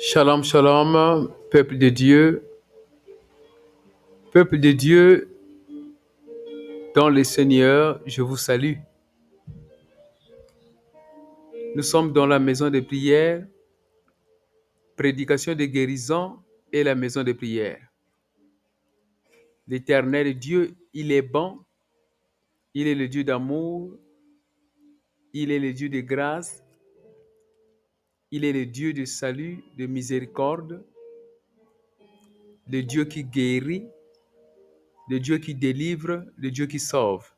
Shalom, shalom, peuple de Dieu dans le Seigneur, je vous salue. Nous sommes dans la maison de prière, prédication de guérison et la maison de prière. L'Éternel Dieu, il est bon, il est le Dieu d'amour, il est le Dieu de grâce, il est le Dieu de salut, de miséricorde, le Dieu qui guérit, le Dieu qui délivre, le Dieu qui sauve.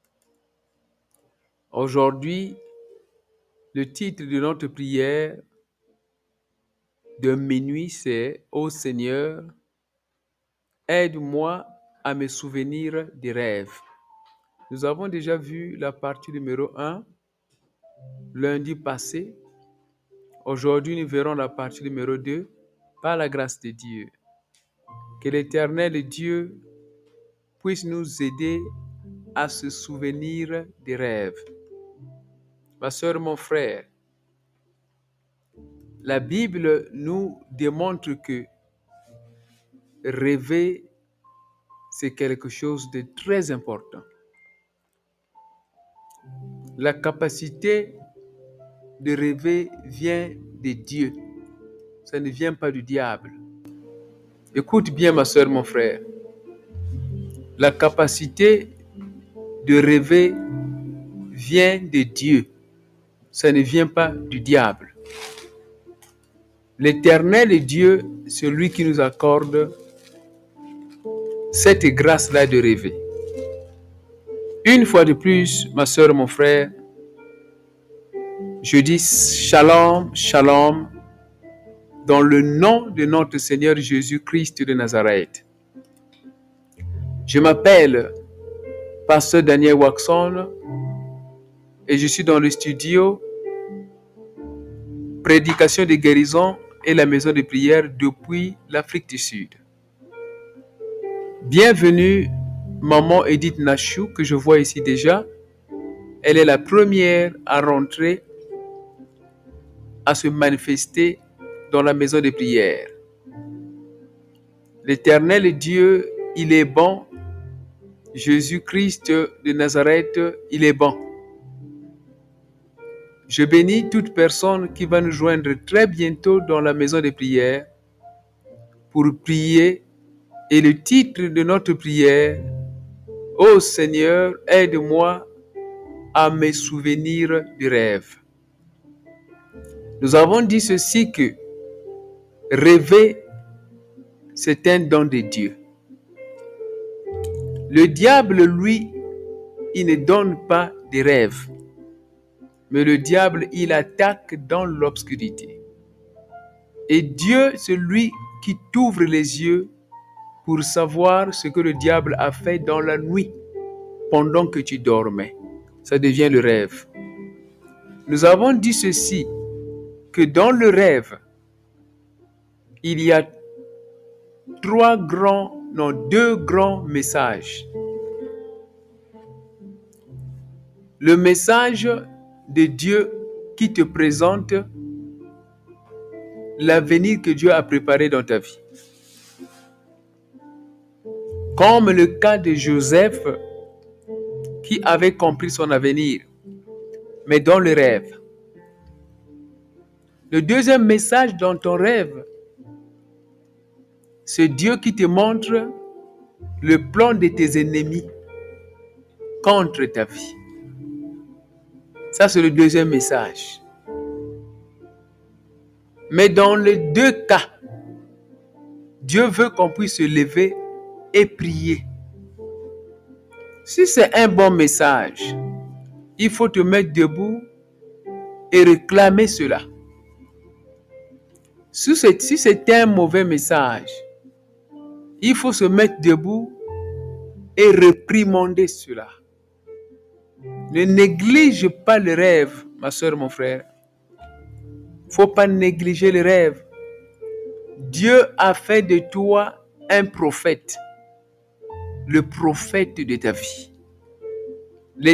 Aujourd'hui, le titre de notre prière de minuit, c'est « Ô Seigneur, aide-moi à me souvenir des rêves ». Nous avons déjà vu la partie numéro 1 lundi passé. Aujourd'hui, nous verrons la partie numéro 2 par la grâce de Dieu. Que l'Éternel Dieu puisse nous aider à se souvenir des rêves. Ma sœur, mon frère, la Bible nous démontre que rêver, c'est quelque chose de très important. La capacité de rêver vient de Dieu. Ça ne vient pas du diable. Écoute bien, ma soeur, mon frère. La capacité de rêver vient de Dieu. Ça ne vient pas du diable. L'Éternel Dieu, c'est lui qui nous accorde cette grâce-là de rêver. Une fois de plus, ma soeur, mon frère, je dis shalom, shalom, dans le nom de notre Seigneur Jésus-Christ de Nazareth. Je m'appelle Pasteur Daniel Waxon et je suis dans le studio Prédication de guérison et la maison de prière depuis l'Afrique du Sud. Bienvenue, maman Edith Nachou, que je vois ici déjà. Elle est la première à rentrer, à se manifester dans la maison de prière. L'Éternel Dieu, il est bon. Jésus-Christ de Nazareth, il est bon. Je bénis toute personne qui va nous joindre très bientôt dans la maison de prière pour prier. Et le titre de notre prière, « Ô Seigneur, aide-moi à me souvenir du rêve ». Nous avons dit ceci que rêver, c'est un don de Dieu. Le diable, lui, il ne donne pas de rêves. Mais le diable, il attaque dans l'obscurité. Et Dieu, c'est lui qui t'ouvre les yeux pour savoir ce que le diable a fait dans la nuit, pendant que tu dormais. Ça devient le rêve. Nous avons dit ceci, que dans le rêve, il y a deux grands messages. Le message de Dieu qui te présente l'avenir que Dieu a préparé dans ta vie. Comme le cas de Joseph qui avait compris son avenir, mais dans le rêve. Le deuxième message dans ton rêve, c'est Dieu qui te montre le plan de tes ennemis contre ta vie. Ça, c'est le deuxième message. Mais dans les deux cas, Dieu veut qu'on puisse se lever et prier. Si c'est un bon message, il faut te mettre debout et réclamer cela. Si c'est un mauvais message, il faut se mettre debout et réprimander cela. Ne néglige pas le rêve, ma soeur, mon frère. Il ne faut pas négliger le rêve. Dieu a fait de toi un prophète, le prophète de ta vie.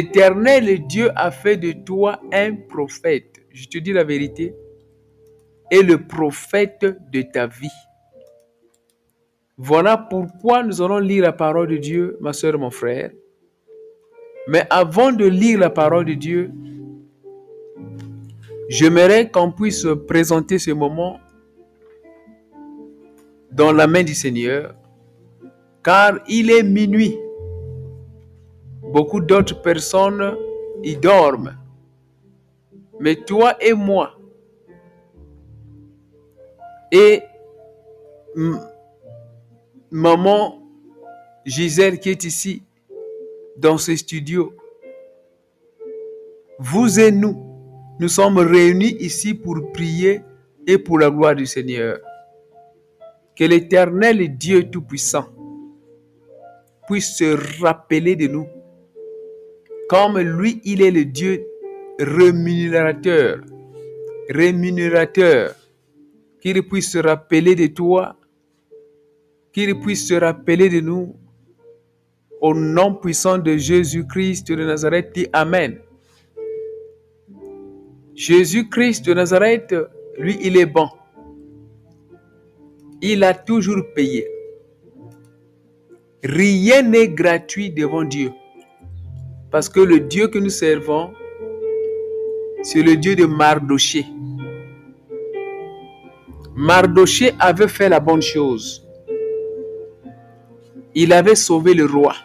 L'Éternel Dieu a fait de toi un prophète. Je te dis la vérité. est le prophète de ta vie. Voilà pourquoi nous allons lire la parole de Dieu, ma soeur, mon frère. Mais avant de lire la parole de Dieu, j'aimerais qu'on puisse présenter ce moment dans la main du Seigneur, car il est minuit. Beaucoup d'autres personnes y dorment. Mais toi et moi, et maman Gisèle qui est ici, dans ce studio, vous et nous sommes réunis ici pour prier et pour la gloire du Seigneur. Que l'Éternel Dieu Tout-Puissant puisse se rappeler de nous. Comme lui, il est le Dieu rémunérateur. Qu'il puisse se rappeler de toi, qu'il puisse se rappeler de nous. Au nom puissant de Jésus-Christ de Nazareth, dit Amen. Jésus-Christ de Nazareth, lui, il est bon. Il a toujours payé. Rien n'est gratuit devant Dieu. Parce que le Dieu que nous servons, c'est le Dieu de Mardoché. Mardoché avait fait la bonne chose. Il avait sauvé le roi.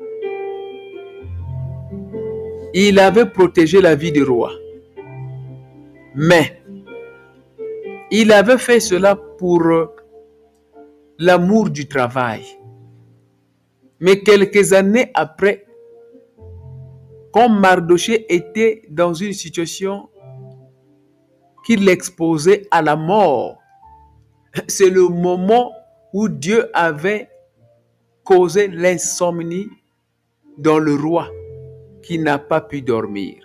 Il avait protégé la vie du roi. Mais, il avait fait cela pour l'amour du travail. Mais quelques années après, comme Mardoché était dans une situation qui l'exposait à la mort, c'est le moment où Dieu avait causé l'insomnie dans le roi qui n'a pas pu dormir.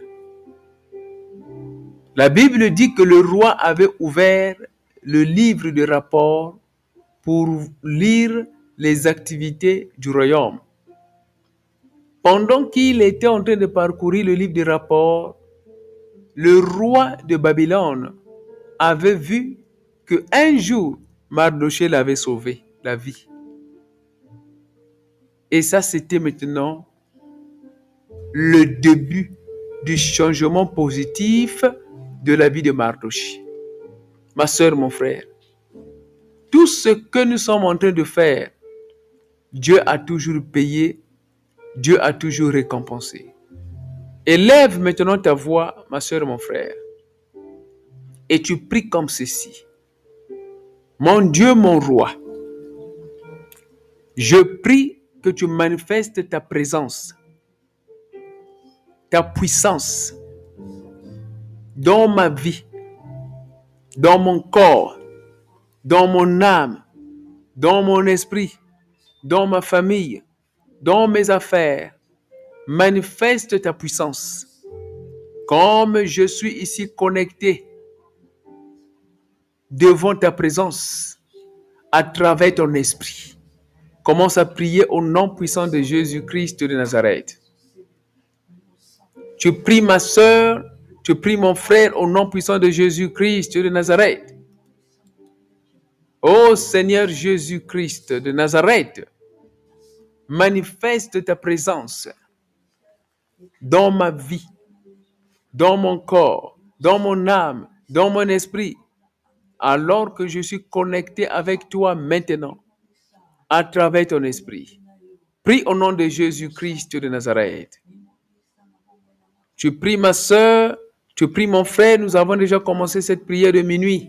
La Bible dit que le roi avait ouvert le livre de rapports pour lire les activités du royaume. Pendant qu'il était en train de parcourir le livre des rapports, le roi de Babylone avait vu qu'un jour, Mardoché l'avait sauvé la vie. Et ça, c'était maintenant le début du changement positif de la vie de Mardoché. Ma soeur, mon frère, tout ce que nous sommes en train de faire, Dieu a toujours payé, Dieu a toujours récompensé. Élève maintenant ta voix, ma soeur, mon frère, et tu pries comme ceci. Mon Dieu, mon roi, je prie que tu manifestes ta présence, ta puissance dans ma vie, dans mon corps, dans mon âme, dans mon esprit, dans ma famille, dans mes affaires. Manifeste ta puissance. Comme je suis ici connecté devant ta présence, à travers ton esprit. Commence à prier au nom puissant de Jésus-Christ de Nazareth. Tu pries ma soeur, tu pries mon frère au nom puissant de Jésus-Christ de Nazareth. Ô Seigneur Jésus-Christ de Nazareth, manifeste ta présence dans ma vie, dans mon corps, dans mon âme, dans mon esprit, alors que je suis connecté avec toi maintenant, à travers ton esprit. Prie au nom de Jésus-Christ de Nazareth. Tu pries ma soeur, tu pries mon frère, nous avons déjà commencé cette prière de minuit.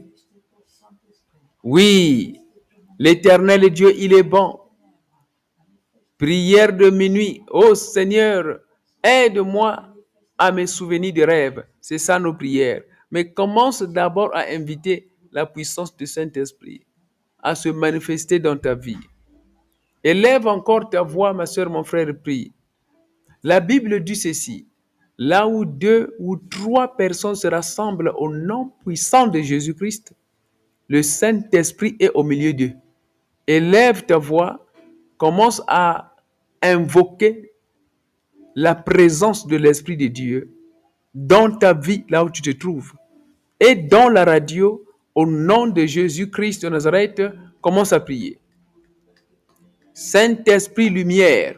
Oui, l'Éternel Dieu, il est bon. Prière de minuit. Oh Seigneur, aide-moi à me souvenir des rêves. C'est ça nos prières. Mais commence d'abord à inviter la puissance du Saint-Esprit à se manifester dans ta vie. Élève encore ta voix, ma soeur, mon frère, prie. La Bible dit ceci. Là où 2 ou 3 personnes se rassemblent au nom puissant de Jésus-Christ, le Saint-Esprit est au milieu d'eux. Élève ta voix, commence à invoquer la présence de l'Esprit de Dieu dans ta vie, là où tu te trouves. Et dans la radio, Au nom de Jésus-Christ de Nazareth, commence à prier. Saint-Esprit lumière,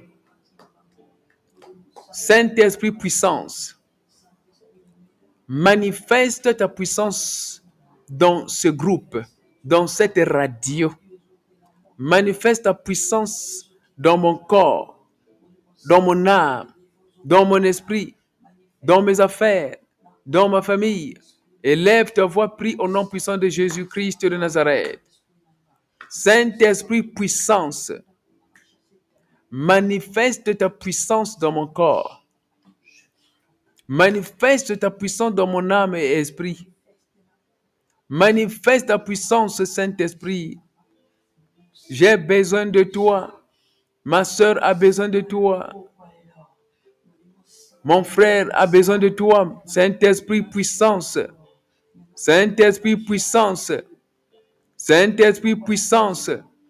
Saint-Esprit puissance, manifeste ta puissance dans ce groupe, dans cette radio. Manifeste ta puissance dans mon corps, dans mon âme, dans mon esprit, dans mes affaires, dans ma famille. Élève ta voix, prie au nom puissant de Jésus-Christ de Nazareth. Saint-Esprit puissance, manifeste ta puissance dans mon corps. Manifeste ta puissance dans mon âme et esprit. Manifeste ta puissance, Saint-Esprit. J'ai besoin de toi. Ma soeur a besoin de toi. Mon frère a besoin de toi. Saint-Esprit puissance. Saint-Esprit puissance. Saint-Esprit puissance.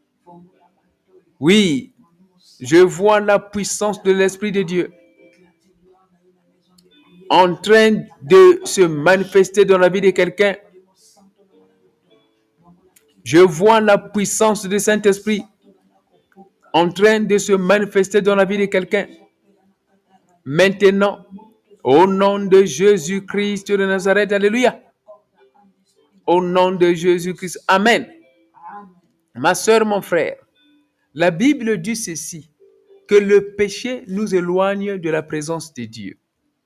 Oui, je vois la puissance de l'Esprit de Dieu en train de se manifester dans la vie de quelqu'un. Je vois la puissance du Saint-Esprit en train de se manifester dans la vie de quelqu'un. Maintenant, au nom de Jésus-Christ de Nazareth, alléluia. Au nom de Jésus-Christ, amen. Ma soeur, mon frère, la Bible dit ceci, que le péché nous éloigne de la présence de Dieu.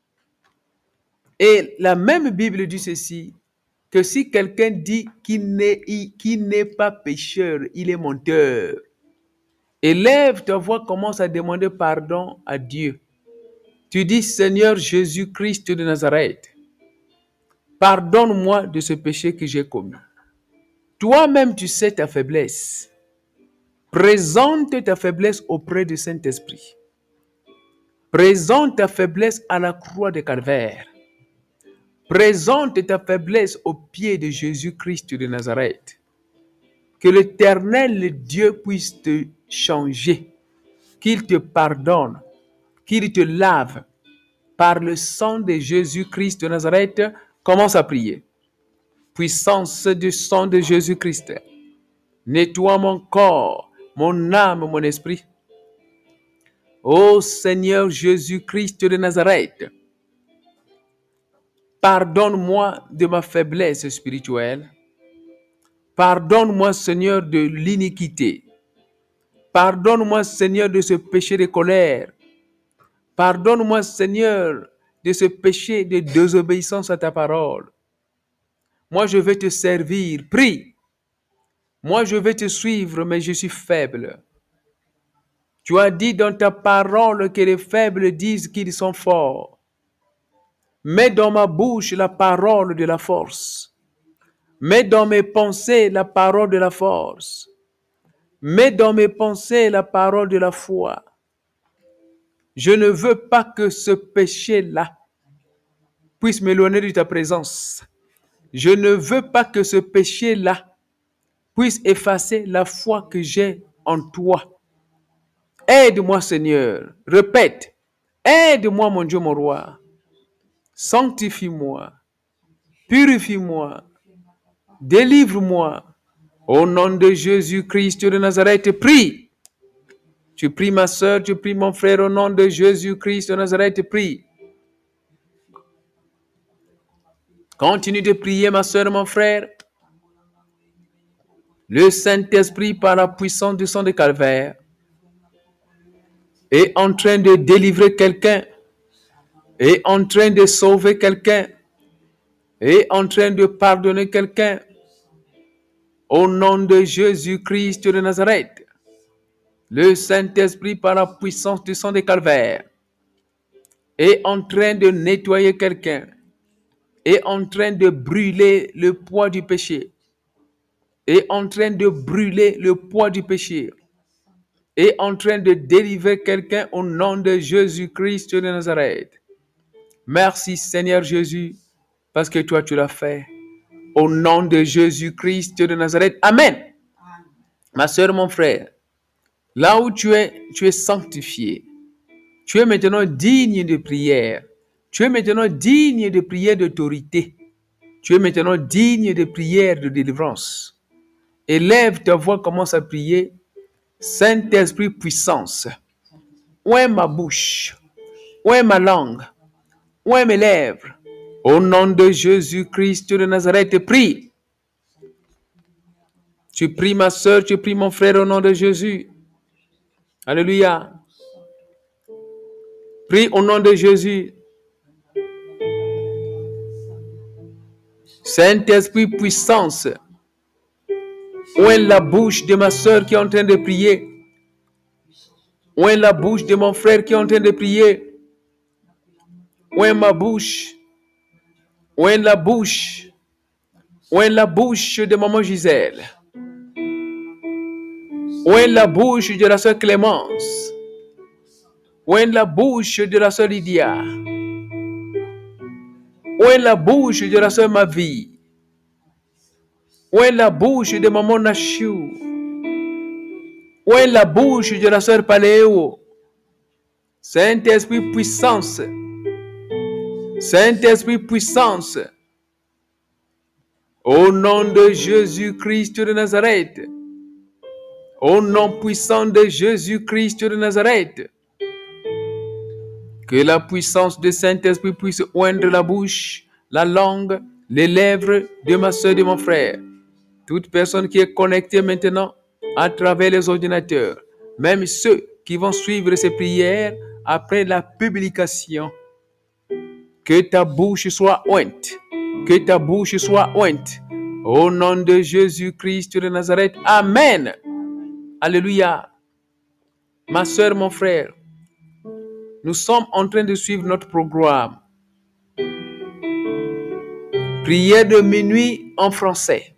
Et la même Bible dit ceci, que si quelqu'un dit qu'il n'est pas pécheur, il est menteur. Élève ta voix, commence à demander pardon à Dieu. Tu dis, Seigneur Jésus-Christ de Nazareth, pardonne-moi de ce péché que j'ai commis. Toi-même, tu sais ta faiblesse. Présente ta faiblesse auprès du Saint-Esprit. Présente ta faiblesse à la croix de Calvaire. Présente ta faiblesse aux pieds de Jésus-Christ de Nazareth. Que l'Éternel Dieu puisse te changer, qu'il te pardonne, qu'il te lave par le sang de Jésus-Christ de Nazareth. Commence à prier. Puissance du sang de Jésus-Christ. Nettoie mon corps, mon âme, mon esprit. Ô Seigneur Jésus-Christ de Nazareth, pardonne-moi de ma faiblesse spirituelle. Pardonne-moi, Seigneur, de l'iniquité. Pardonne-moi, Seigneur, de ce péché de colère. Pardonne-moi, Seigneur, de ce péché de désobéissance à ta parole. Moi, je vais te servir. Prie. Moi, je vais te suivre, mais je suis faible. Tu as dit dans ta parole que les faibles disent qu'ils sont forts. Mets dans ma bouche la parole de la force. Mets dans mes pensées la parole de la force. Mets dans mes pensées la parole de la foi. Je ne veux pas que ce péché-là puisse m'éloigner de ta présence. Je ne veux pas que ce péché-là puisse effacer la foi que j'ai en toi. Aide-moi, Seigneur. Répète. Aide-moi, mon Dieu, mon roi. Sanctifie-moi. Purifie-moi. Délivre-moi. Au nom de Jésus-Christ de Nazareth, prie. Tu pries ma soeur, tu pries mon frère, au nom de Jésus-Christ de Nazareth, prie. Continue de prier, ma soeur, mon frère. Le Saint-Esprit, par la puissance du sang de Calvaire, est en train de délivrer quelqu'un, est en train de sauver quelqu'un, est en train de pardonner quelqu'un. Au nom de Jésus-Christ de Nazareth, le Saint-Esprit, par la puissance du sang de Calvaire, est en train de nettoyer quelqu'un, est en train de brûler le poids du péché, est en train de brûler le poids du péché, est en train de délivrer quelqu'un au nom de Jésus-Christ de Nazareth. Merci Seigneur Jésus, parce que toi tu l'as fait. Au nom de Jésus-Christ de Nazareth. Amen. Ma soeur, mon frère, là où tu es sanctifié. Tu es maintenant digne de prière. Tu es maintenant digne de prière d'autorité. Tu es maintenant digne de prières de délivrance. Élève ta voix, commence à prier. Saint-Esprit, puissance. Où est ma bouche? Où est ma langue? Où est mes lèvres? Au nom de Jésus-Christ de Nazareth, prie. Tu pries ma soeur, tu pries mon frère au nom de Jésus. Alléluia. Prie au nom de Jésus. Saint-Esprit, puissance. Où est la bouche de ma soeur qui est en train de prier? Où est la bouche de mon frère qui est en train de prier? Où est ma bouche? Où est la bouche? Où est la bouche de maman Gisèle? Où est la bouche de la sœur Clémence? Où est la bouche de la sœur Lydia? Où est la bouche de la sœur Mavi? Où est la bouche de maman Nachou? Où est la bouche de la sœur Paléo? Saint-Esprit, puissance. Saint-Esprit, puissance. Au nom de Jésus-Christ de Nazareth. Au nom puissant de Jésus-Christ de Nazareth. Que la puissance de Saint-Esprit puisse oindre la bouche, la langue, les lèvres de ma soeur et de mon frère. Toute personne qui est connectée maintenant à travers les ordinateurs, même ceux qui vont suivre ces prières après la publication, que ta bouche soit ointe, que ta bouche soit ointe. Au nom de Jésus-Christ de Nazareth, Amen. Alléluia. Ma soeur, mon frère, nous sommes en train de suivre notre programme. Prière de minuit en français.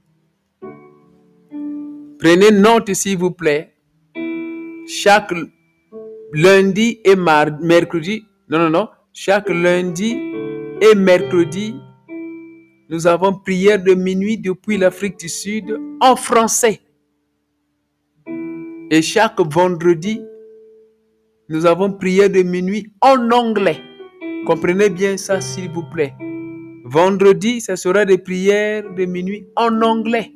Prenez note s'il vous plaît. Chaque lundi et mercredi, chaque lundi et mercredi, nous avons prière de minuit depuis l'Afrique du Sud en français. Et chaque vendredi, nous avons prière de minuit en anglais. Comprenez bien ça s'il vous plaît. Vendredi, ça sera des prières de minuit en anglais.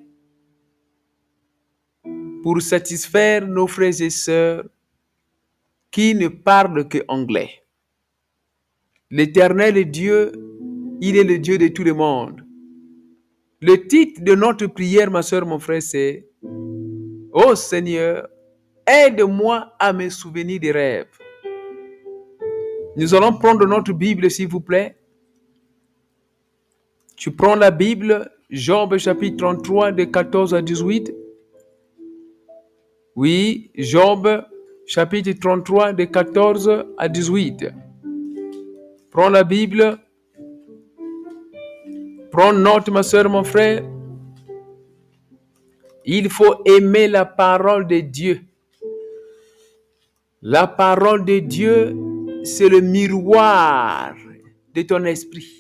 Pour satisfaire nos frères et sœurs qui ne parlent que anglais. L'Éternel est Dieu, il est le Dieu de tout le monde. Le titre de notre prière, ma soeur, mon frère, c'est « Ô Seigneur, aide-moi à me souvenir des rêves ». Nous allons prendre notre Bible, s'il vous plaît. Tu prends la Bible, Job chapitre 33, de 14 à 18. Oui, Job chapitre 33, de 14 à 18. Prends la Bible. Prends note, ma soeur, mon frère. Il faut aimer la parole de Dieu. La parole de Dieu, c'est le miroir de ton esprit.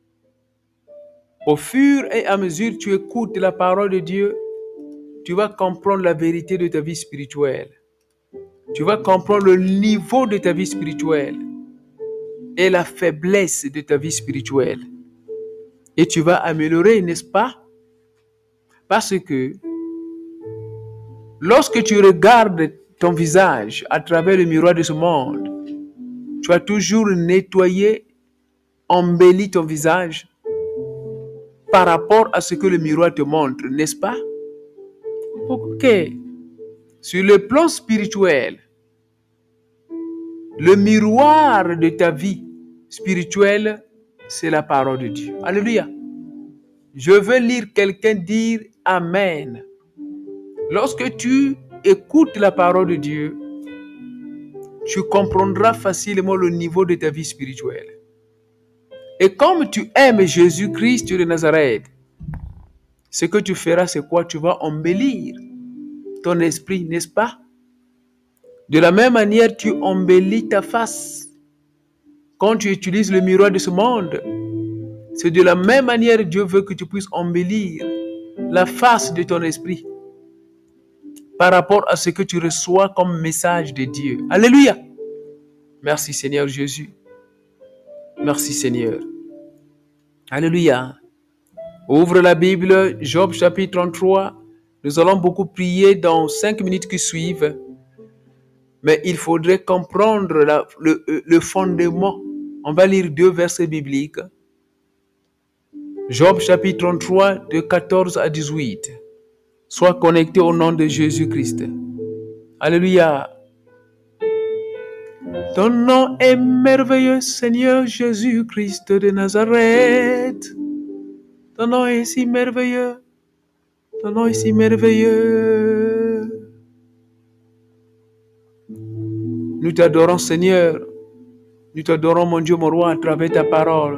Au fur et à mesure que tu écoutes la parole de Dieu, tu vas comprendre la vérité de ta vie spirituelle. Tu vas comprendre le niveau de ta vie spirituelle et la faiblesse de ta vie spirituelle. Et tu vas améliorer, n'est-ce pas? Parce que lorsque tu regardes ton visage à travers le miroir de ce monde, tu as toujours nettoyé, embelli ton visage par rapport à ce que le miroir te montre, n'est-ce pas? Ok. Sur le plan spirituel, le miroir de ta vie spirituelle, c'est la parole de Dieu. Alléluia. Je veux lire quelqu'un dire Amen. Lorsque tu écoutes la parole de Dieu, tu comprendras facilement le niveau de ta vie spirituelle. Et comme tu aimes Jésus-Christ de Nazareth, ce que tu feras, c'est quoi? Tu vas embellir ton esprit, n'est-ce pas? De la même manière, tu embellis ta face. Quand tu utilises le miroir de ce monde, c'est de la même manière que Dieu veut que tu puisses embellir la face de ton esprit par rapport à ce que tu reçois comme message de Dieu. Alléluia. Merci Seigneur Jésus. Merci Seigneur. Alléluia. Ouvre la Bible, Job chapitre 33. Nous allons beaucoup prier dans 5 minutes qui suivent. Mais il faudrait comprendre le fondement. On va lire 2 versets bibliques. Job chapitre 33, de 14 à 18. Sois connecté au nom de Jésus-Christ. Alléluia. Ton nom est merveilleux, Seigneur Jésus-Christ de Nazareth. Ton nom est si merveilleux. Ton nom est si merveilleux. Nous t'adorons, Seigneur. Nous t'adorons, mon Dieu, mon roi, à travers ta parole.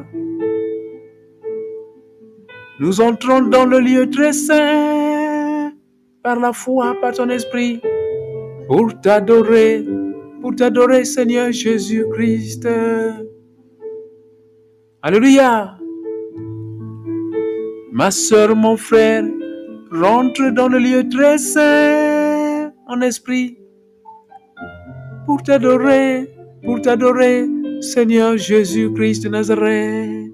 Nous entrons dans le lieu très saint, par la foi, par ton esprit, pour t'adorer, Seigneur Jésus-Christ. Alléluia. Ma sœur, mon frère, rentre dans le lieu très saint, en esprit, pour t'adorer, Seigneur Jésus-Christ de Nazareth.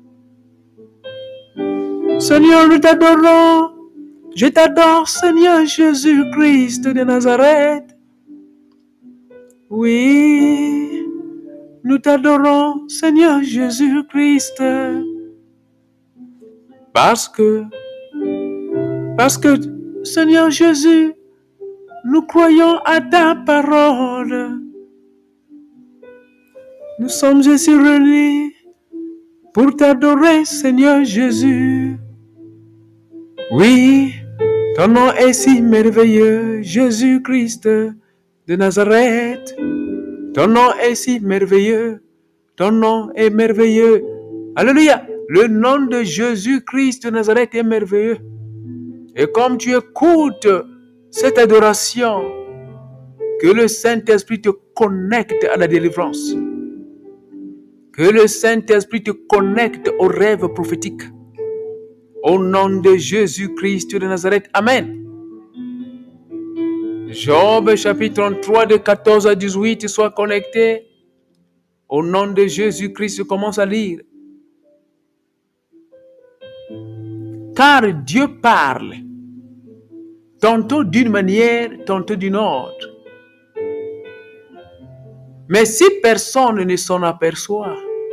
Seigneur, nous t'adorons. Je t'adore, Seigneur Jésus-Christ de Nazareth. Oui, nous t'adorons, Seigneur Jésus-Christ. Parce que, Seigneur Jésus, nous croyons à ta parole. Nous sommes ici réunis pour t'adorer, Seigneur Jésus. Oui, ton nom est si merveilleux, Jésus-Christ de Nazareth. Ton nom est si merveilleux. Ton nom est merveilleux. Alléluia. Le nom de Jésus-Christ de Nazareth est merveilleux. Et comme tu écoutes cette adoration, que le Saint-Esprit te connecte à la délivrance. Que le Saint-Esprit te connecte aux rêves prophétiques. Au nom de Jésus-Christ de Nazareth. Amen. Job chapitre 33 de 14 à 18. Sois connecté. Au nom de Jésus-Christ, commence à lire. Car Dieu parle, tantôt d'une manière, tantôt d'une autre. Mais si personne ne s'en aperçoit,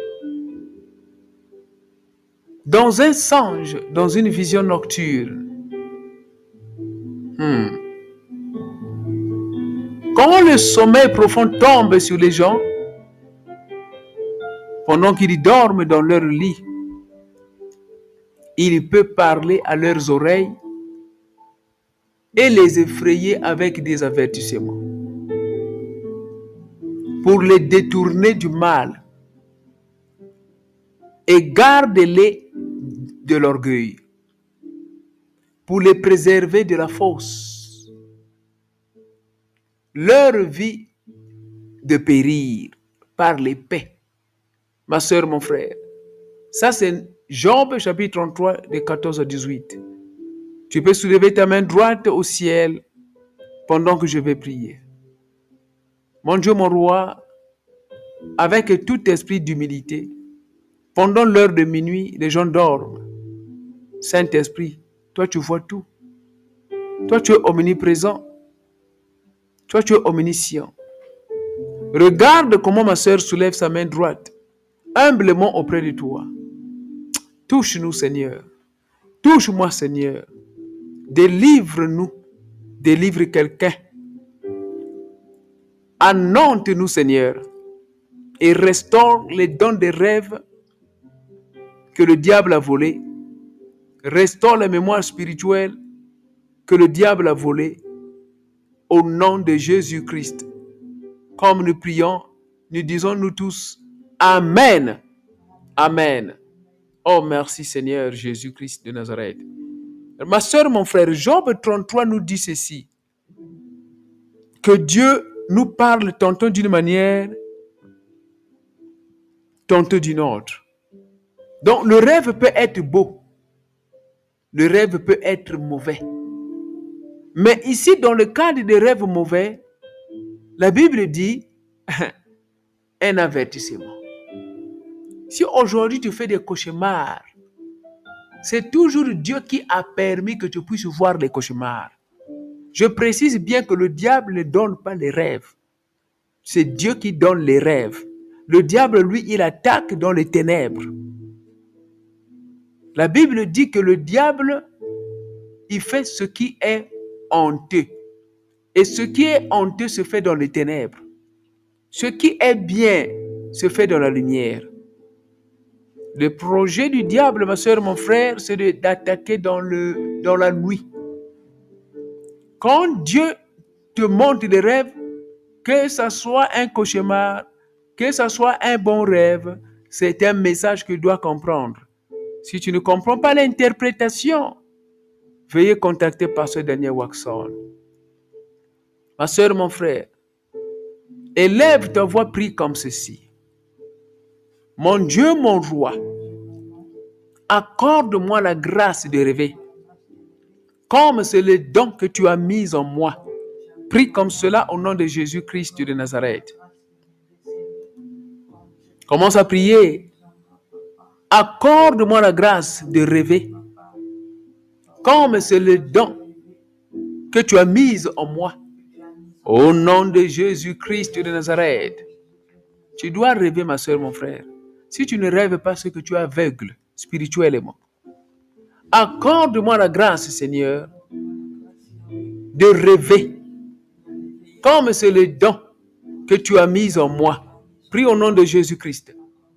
dans un songe, dans une vision nocturne, quand le sommeil profond tombe sur les gens, pendant qu'ils dorment dans leur lit, il peut parler à leurs oreilles et les effrayer avec des avertissements pour les détourner du mal et garde-les de l'orgueil, pour les préserver de la fausse, leur vie de périr par l'épée. Ma soeur, mon frère, ça c'est Job chapitre 33 de 14 à 18. Tu peux soulever ta main droite au ciel pendant que je vais prier. Mon Dieu, mon roi, avec tout esprit d'humilité, pendant l'heure de minuit, les gens dorment. Saint-Esprit, toi tu vois tout. Toi tu es omniprésent. Toi tu es omniscient. Regarde comment ma sœur soulève sa main droite, humblement auprès de toi. Touche-nous, Seigneur. Touche-moi, Seigneur. Délivre-nous. Délivre quelqu'un. Anointe-nous, Seigneur. Et restaure les dons des rêves que le diable a volés. Restaure la mémoire spirituelle que le diable a volée. Au nom de Jésus-Christ. Comme nous prions, nous disons nous tous Amen. Amen. Oh, merci Seigneur Jésus-Christ de Nazareth. Ma soeur, mon frère, Job 33 nous dit ceci. Que Dieu nous parle tantôt d'une manière, tantôt d'une autre. Donc, le rêve peut être beau. Le rêve peut être mauvais. Mais ici, dans le cadre des rêves mauvais, la Bible dit un avertissement. Si aujourd'hui tu fais des cauchemars, C'est toujours Dieu qui a permis que tu puisses voir les cauchemars. Je précise bien que le diable ne donne pas les rêves. C'est Dieu qui donne les rêves. Le diable, lui, il attaque dans les ténèbres. La Bible dit que le diable, il fait ce qui est honteux. Et ce qui est honteux se fait dans les ténèbres. Ce qui est bien se fait dans la lumière. Le projet du diable, ma soeur, mon frère, c'est d'attaquer dans la nuit. Quand Dieu te montre des rêves, que ce soit un cauchemar, que ce soit un bon rêve, c'est un message que tu dois comprendre. Si tu ne comprends pas l'interprétation, veuillez contacter Pasteur Daniel Waxon. Ma soeur, mon frère, élève ta voix, prie comme ceci. Mon Dieu, mon roi, accorde-moi la grâce de rêver, comme c'est le don que tu as mis en moi. Prie comme cela au nom de Jésus-Christ de Nazareth. Commence à prier. Accorde-moi la grâce de rêver, comme c'est le don que tu as mis en moi. Au nom de Jésus-Christ de Nazareth. Tu dois rêver, ma soeur, mon frère. Si tu ne rêves pas, c'est que tu es aveugle spirituellement. Accorde-moi la grâce, Seigneur, de rêver, comme c'est le don que tu as mis en moi. Prie au nom de Jésus-Christ.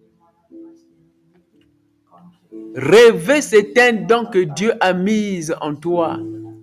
Rêver, c'est un don que Dieu a mis en toi.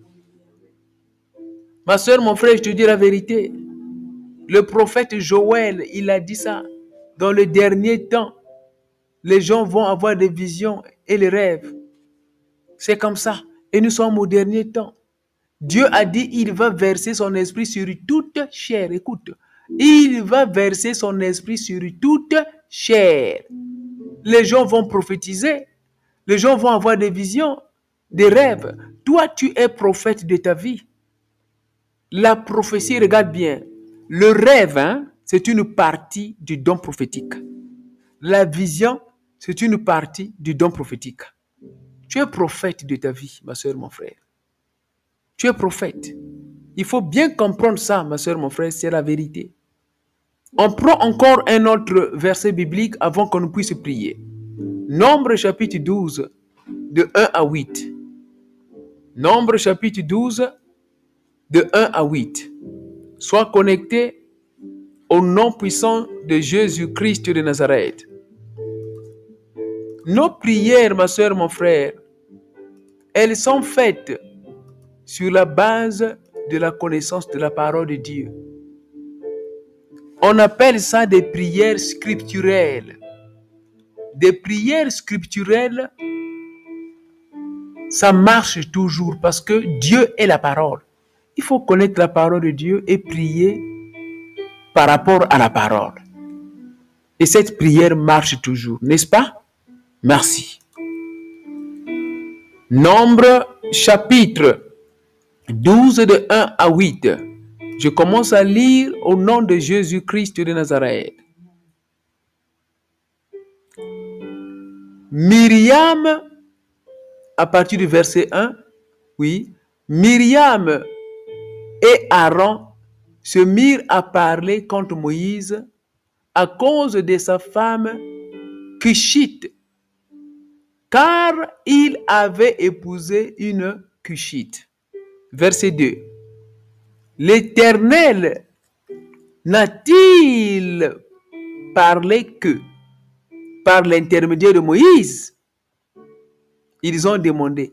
Ma soeur, mon frère, je te dis la vérité. Le prophète Joël, il a dit ça. Dans le dernier temps, les gens vont avoir des visions et les rêves. C'est comme ça. Et nous sommes au dernier temps. Dieu a dit, il va verser son esprit sur toute chair. Écoute, il va verser son esprit sur toute chair. Les gens vont prophétiser. Les gens vont avoir des visions, des rêves. Toi, tu es prophète de ta vie. La prophétie, regarde bien. Le rêve, c'est une partie du don prophétique. La vision, c'est une partie du don prophétique. Tu es prophète de ta vie, ma soeur, mon frère. Tu es prophète. Il faut bien comprendre ça, ma soeur, mon frère, c'est la vérité. On prend encore un autre verset biblique avant qu'on puisse prier. Nombre chapitre 12, de 1 à 8. Nombre chapitre 12, de 1 à 8. Sois connecté au nom puissant de Jésus-Christ de Nazareth. Nos prières, ma soeur, mon frère, elles sont faites sur la base de la connaissance de la parole de Dieu. On appelle ça des prières scripturelles. Des prières scripturelles, ça marche toujours parce que Dieu est la parole. Il faut connaître la parole de Dieu et prier par rapport à la parole. Et cette prière marche toujours, n'est-ce pas? Merci. Nombre chapitre 12 de 1 à 8. Je commence à lire au nom de Jésus-Christ de Nazareth. Myriam, à partir du verset 1, oui, Myriam et Aaron se mirent à parler contre Moïse à cause de sa femme Cushite, car il avait épousé une Cushite. Verset 2. L'Éternel n'a-t-il parlé que par l'intermédiaire de Moïse? Ils ont demandé.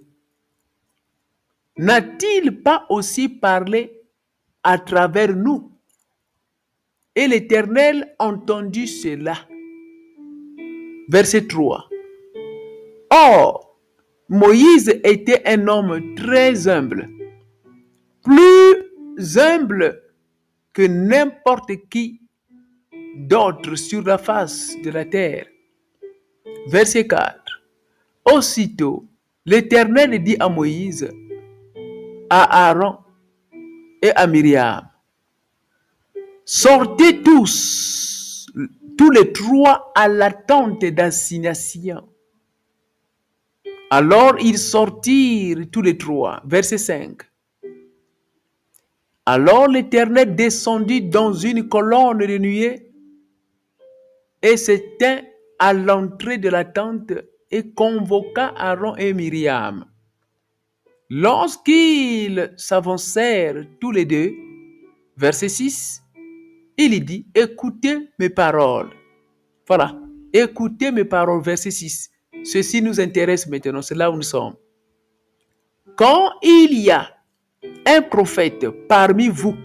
N'a-t-il pas aussi parlé à travers nous? Et l'Éternel entendit cela. Verset 3. Or, Moïse était un homme très humble, plus humble que n'importe qui d'autre sur la face de la terre. Verset 4. Aussitôt, l'Éternel dit à Moïse, à Aaron et à Myriam, sortez tous les trois à la tente d'assignation. Alors ils sortirent tous les trois. Verset 5. Alors l'Éternel descendit dans une colonne de nuée et se tint à l'entrée de la tente et convoqua Aaron et Myriam. Lorsqu'ils s'avancèrent tous les deux, verset 6, il dit, écoutez mes paroles. Voilà, écoutez mes paroles, verset 6. Ceci nous intéresse maintenant, c'est là où nous sommes. Quand il y a un prophète parmi vous,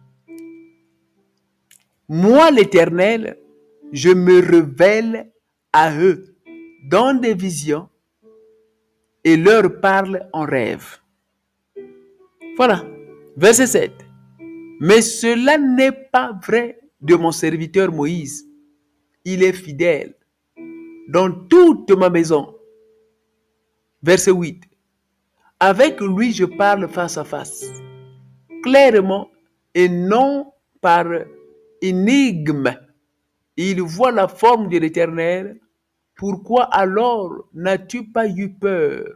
moi l'Éternel, je me révèle à eux dans des visions et leur parle en rêve. Voilà, verset 7. Mais cela n'est pas vrai de mon serviteur Moïse. Il est fidèle dans toute ma maison. Verset 8. Avec lui, je parle face à face, clairement et non par énigme. Il voit la forme de l'Éternel. Pourquoi alors n'as-tu pas eu peur?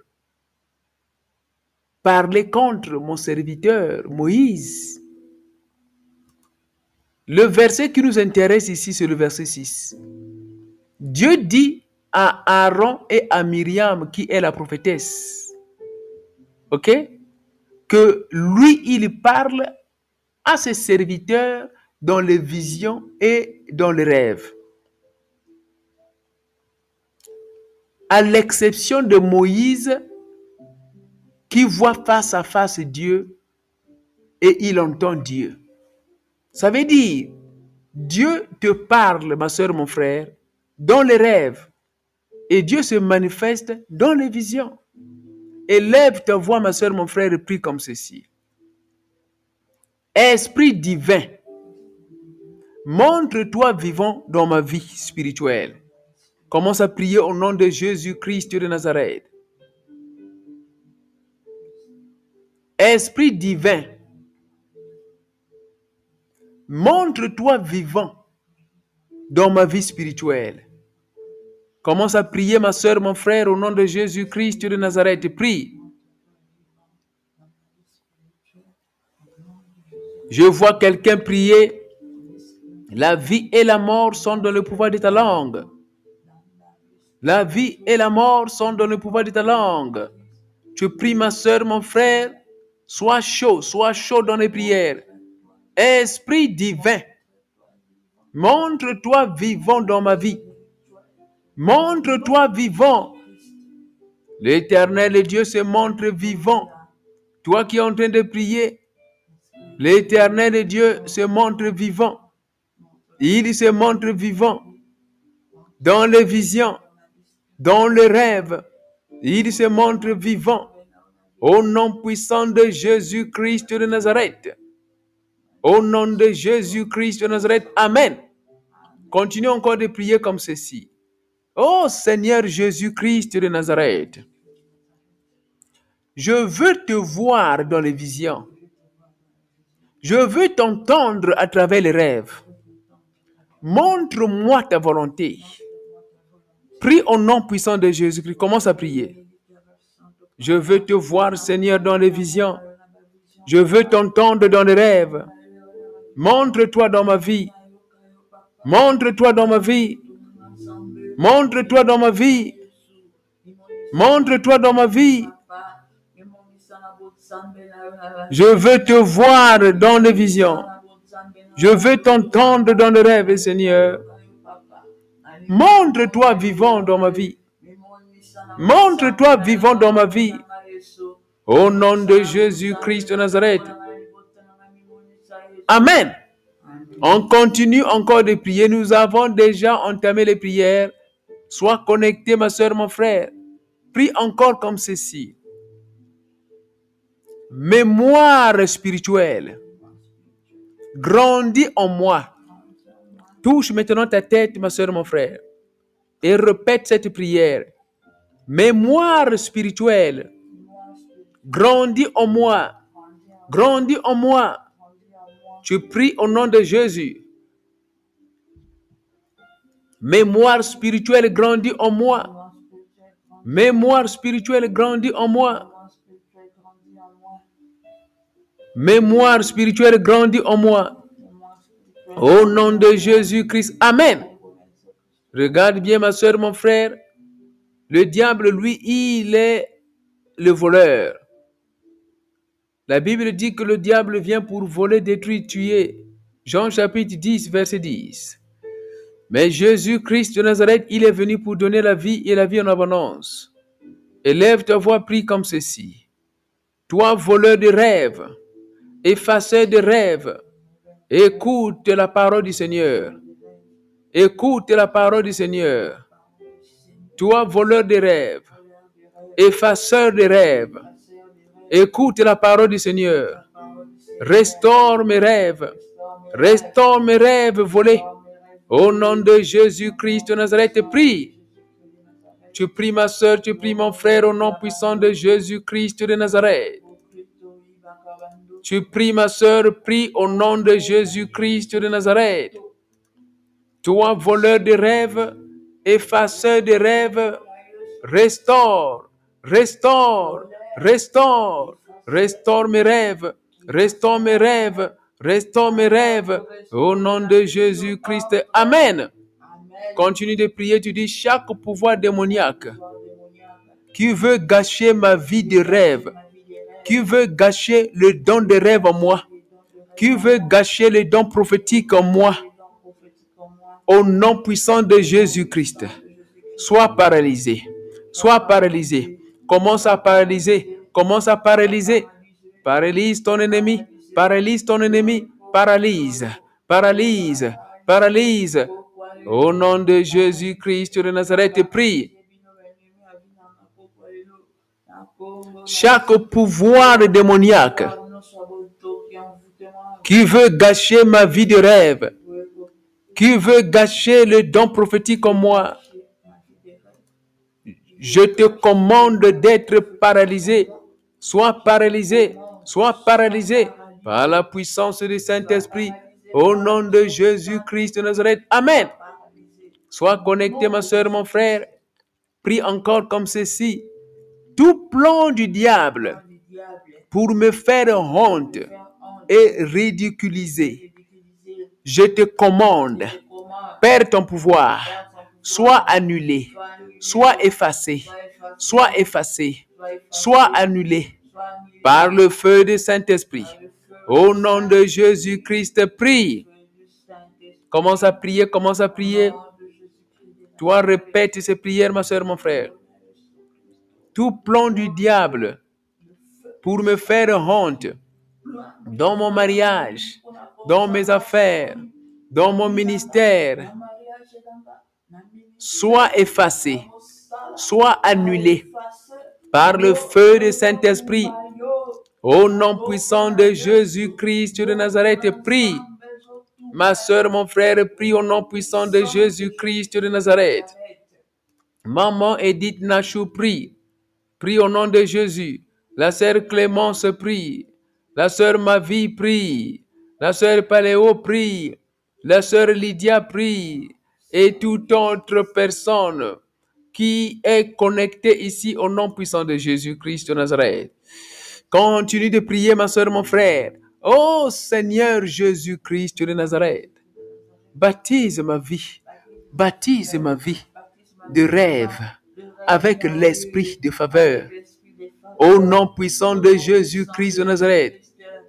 Parler contre mon serviteur Moïse. Le verset qui nous intéresse ici, c'est le verset 6. Dieu dit à Aaron et à Myriam, qui est la prophétesse, ok, que lui, il parle à ses serviteurs dans les visions et dans les rêves. À l'exception de Moïse, qui voit face à face Dieu et il entend Dieu. Ça veut dire, Dieu te parle, ma soeur, mon frère, dans les rêves. Et Dieu se manifeste dans les visions. Élève ta voix, ma soeur, mon frère, et prie comme ceci. Esprit divin, montre-toi vivant dans ma vie spirituelle. Commence à prier au nom de Jésus-Christ de Nazareth. Esprit divin, montre-toi vivant dans ma vie spirituelle. Commence à prier, ma soeur, mon frère, au nom de Jésus-Christ de Nazareth. Prie. Je vois quelqu'un prier. La vie et la mort sont dans le pouvoir de ta langue. La vie et la mort sont dans le pouvoir de ta langue. Tu pries, ma soeur, mon frère. Sois chaud dans les prières. Esprit divin, montre-toi vivant dans ma vie. Montre-toi vivant. L'Éternel Dieu se montre vivant. Toi qui es en train de prier, l'Éternel Dieu se montre vivant. Il se montre vivant dans les visions, dans les rêves. Il se montre vivant au nom puissant de Jésus-Christ de Nazareth. Au nom de Jésus-Christ de Nazareth. Amen. Continue encore de prier comme ceci. Oh Seigneur Jésus-Christ de Nazareth, je veux te voir dans les visions. Je veux t'entendre à travers les rêves. Montre-moi ta volonté. Prie au nom puissant de Jésus-Christ. Commence à prier. Je veux te voir, Seigneur, dans les visions. Je veux t'entendre dans les rêves. Montre-toi dans ma vie. Montre-toi dans ma vie. Montre-toi dans ma vie. Montre-toi dans ma vie. Je veux te voir dans les visions. Je veux t'entendre dans les rêves, Seigneur. Montre-toi vivant dans ma vie. Montre-toi vivant dans ma vie. Au nom de Jésus-Christ de Nazareth. Amen. On continue encore de prier. Nous avons déjà entamé les prières. Sois connecté, ma soeur, mon frère. Prie encore comme ceci. Mémoire spirituelle. Grandis en moi. Touche maintenant ta tête, ma soeur, mon frère. Et répète cette prière. Mémoire spirituelle. Grandis en moi. Grandis en moi. Tu pries au nom de Jésus. Mémoire spirituelle grandit en moi. Mémoire spirituelle grandit en moi. Mémoire spirituelle grandit en moi. Au nom de Jésus-Christ. Amen. Regarde bien ma soeur, mon frère. Le diable, lui, il est le voleur. La Bible dit que le diable vient pour voler, détruire, tuer. Jean chapitre 10, verset 10. Mais Jésus-Christ de Nazareth, il est venu pour donner la vie et la vie en abondance. Élève ta voix, prie comme ceci. Toi, voleur de rêves, effaceur de rêves, écoute la parole du Seigneur. Écoute la parole du Seigneur. Toi, voleur de rêves, effaceur de rêves, écoute la parole du Seigneur. Restaure mes rêves. Restaure mes rêves volés. Au nom de Jésus-Christ de Nazareth, prie. Tu pries ma soeur, tu pries mon frère au nom puissant de Jésus-Christ de Nazareth. Tu pries ma soeur, prie au nom de Jésus-Christ de Nazareth. Toi, voleur de rêves, effaceur de rêves, restaure, restaure, restaure, restaure mes rêves, restaure mes rêves, restaure mes rêves, au nom de Jésus-Christ. Amen. Continue de prier, tu dis chaque pouvoir démoniaque qui veut gâcher ma vie de rêve, qui veut gâcher le don de rêve en moi, qui veut gâcher le don prophétique en moi, au nom puissant de Jésus-Christ, sois paralysé, sois paralysé. Commence à paralyser, commence à paralyser. Paralyse ton ennemi, paralyse ton ennemi, paralyse, paralyse, paralyse. Au nom de Jésus-Christ de Nazareth, prie. Chaque pouvoir démoniaque qui veut gâcher ma vie de rêve, qui veut gâcher le don prophétique en moi, je te commande d'être paralysé. Sois paralysé, sois paralysé par la puissance du Saint-Esprit. Au nom de Jésus-Christ de Nazareth. Amen. Sois connecté, ma soeur, mon frère. Prie encore comme ceci. Tout plan du diable pour me faire honte et ridiculiser, je te commande, perds ton pouvoir, sois annulé, sois effacé, sois effacé, sois annulé par le feu du Saint-Esprit. Au nom de Jésus-Christ, prie. Commence à prier, commence à prier. Toi, répète ces prières, ma soeur, mon frère. Tout plan du diable pour me faire honte dans mon mariage, dans mes affaires, dans mon ministère, soit effacé, soit annulé par le feu du Saint-Esprit. Au nom puissant de Jésus-Christ de Nazareth, prie. Ma soeur, mon frère, prie au nom puissant de Jésus-Christ de Nazareth. Maman Edith Nachou, prie. Prie au nom de Jésus. La sœur Clémence, prie. La sœur Mavi, prie. La sœur Paléo, prie. La sœur Lydia, prie. Et toute autre personne qui est connectée ici au nom puissant de Jésus-Christ de Nazareth. Continue de prier, ma sœur, mon frère. Oh Seigneur Jésus-Christ de Nazareth, baptise ma vie de rêve avec l'esprit de faveur. Au nom puissant de Jésus-Christ de Nazareth.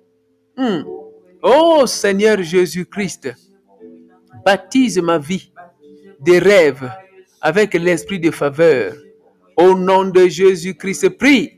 Oh Seigneur Jésus-Christ, baptise ma vie de rêve avec l'esprit de faveur. Au nom de Jésus-Christ, prie.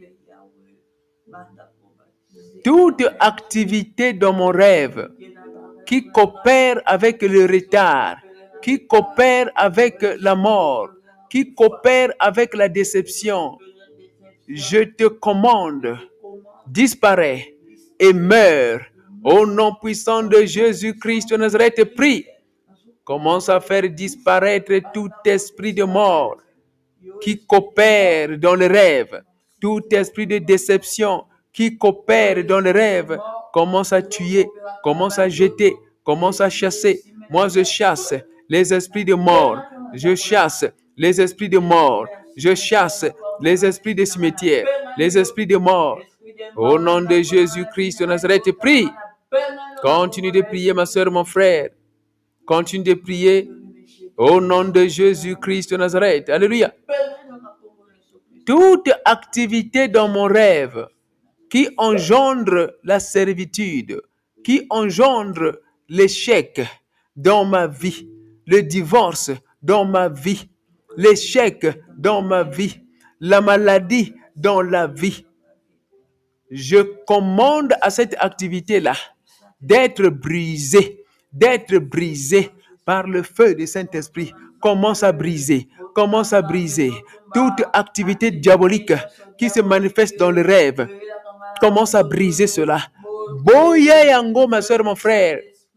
Toute activité dans mon rêve qui coopère avec le retard, qui coopère avec la mort, qui coopère avec la déception, je te commande, disparaît et meurs. Au nom puissant de Jésus-Christ de Nazareth, prie. Commence à faire disparaître tout esprit de mort qui coopère dans le rêve, tout esprit de déception qui coopère dans le rêve, commence à tuer, commence à jeter, commence à chasser. Moi, je chasse les esprits de mort. Je chasse les esprits de mort Je chasse les esprits des cimetières, les esprits de mort. Au nom de Jésus-Christ de Nazareth, prie. Continue de prier, ma soeur, mon frère. Continue de prier. Au nom de Jésus-Christ de Nazareth. Alléluia. Toute activité dans mon rêve qui engendre la servitude, qui engendre l'échec dans ma vie, le divorce dans ma vie, l'échec dans ma vie, la maladie dans la vie. Je commande à cette activité-là d'être brisée par le feu du Saint-Esprit. Commence à briser toute activité diabolique qui se manifeste dans le rêve. Commence à briser cela. Boya yango, ma soeur, mon frère.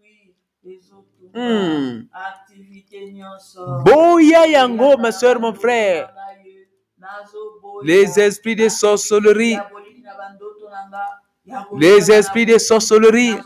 Boya yango, ma soeur, mon frère. Les esprits de sorcellerie, les esprits de sorcellerie,